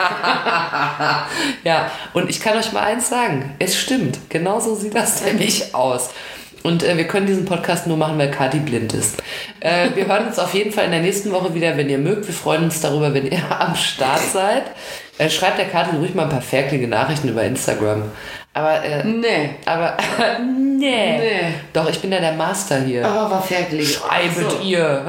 Ja, und ich kann euch mal eins sagen, es stimmt, genau so sieht das nämlich aus. Und wir können diesen Podcast nur machen, weil Kathi blind ist. Wir hören uns auf jeden Fall in der nächsten Woche wieder, wenn ihr mögt. Wir freuen uns darüber, wenn ihr am Start seid. Schreibt der Kathi ruhig mal ein paar ferklige Nachrichten über Instagram. Aber, nee. Doch, ich bin ja der Master hier. Aber war fertig. Schreibet ihr.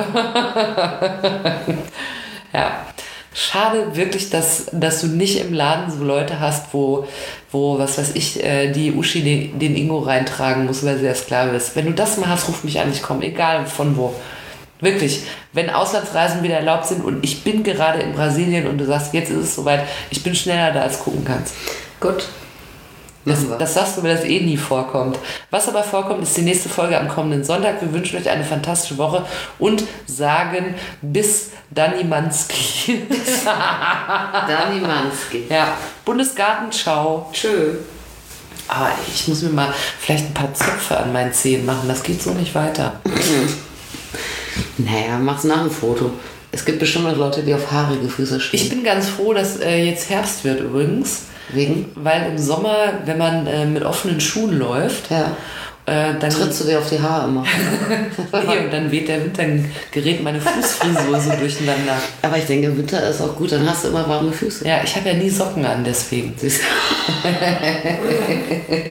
Ja. Schade wirklich, dass du nicht im Laden so Leute hast, wo was weiß ich, die Uschi den Ingo reintragen muss, weil sie der Sklave ist. Wenn du das mal hast, ruf mich an, ich komme, egal von wo. Wirklich, wenn Auslandsreisen wieder erlaubt sind und ich bin gerade in Brasilien und du sagst, jetzt ist es soweit, ich bin schneller da, als gucken kannst. Gut. Das sagst du, weil das eh nie vorkommt. Was aber vorkommt, ist die nächste Folge am kommenden Sonntag. Wir wünschen euch eine fantastische Woche und sagen bis Danimanski. Danimanski. Ja, Bundesgartenschau. Tschö. Aber ich muss mir mal vielleicht ein paar Zöpfe an meinen Zehen machen. Das geht so nicht weiter. Naja, mach's nach dem Foto. Es gibt bestimmt noch Leute, die auf haarige Füße stehen. Ich bin ganz froh, dass jetzt Herbst wird übrigens. Wegen? Weil im Sommer, wenn man mit offenen Schuhen läuft, dann trittst du dir auf die Haare immer. nee, und dann weht der Wind, dann gerät meine Fußfrisur so durcheinander. Aber ich denke, Winter ist auch gut, dann hast du immer warme Füße. Ja, ich habe ja nie Socken an, deswegen.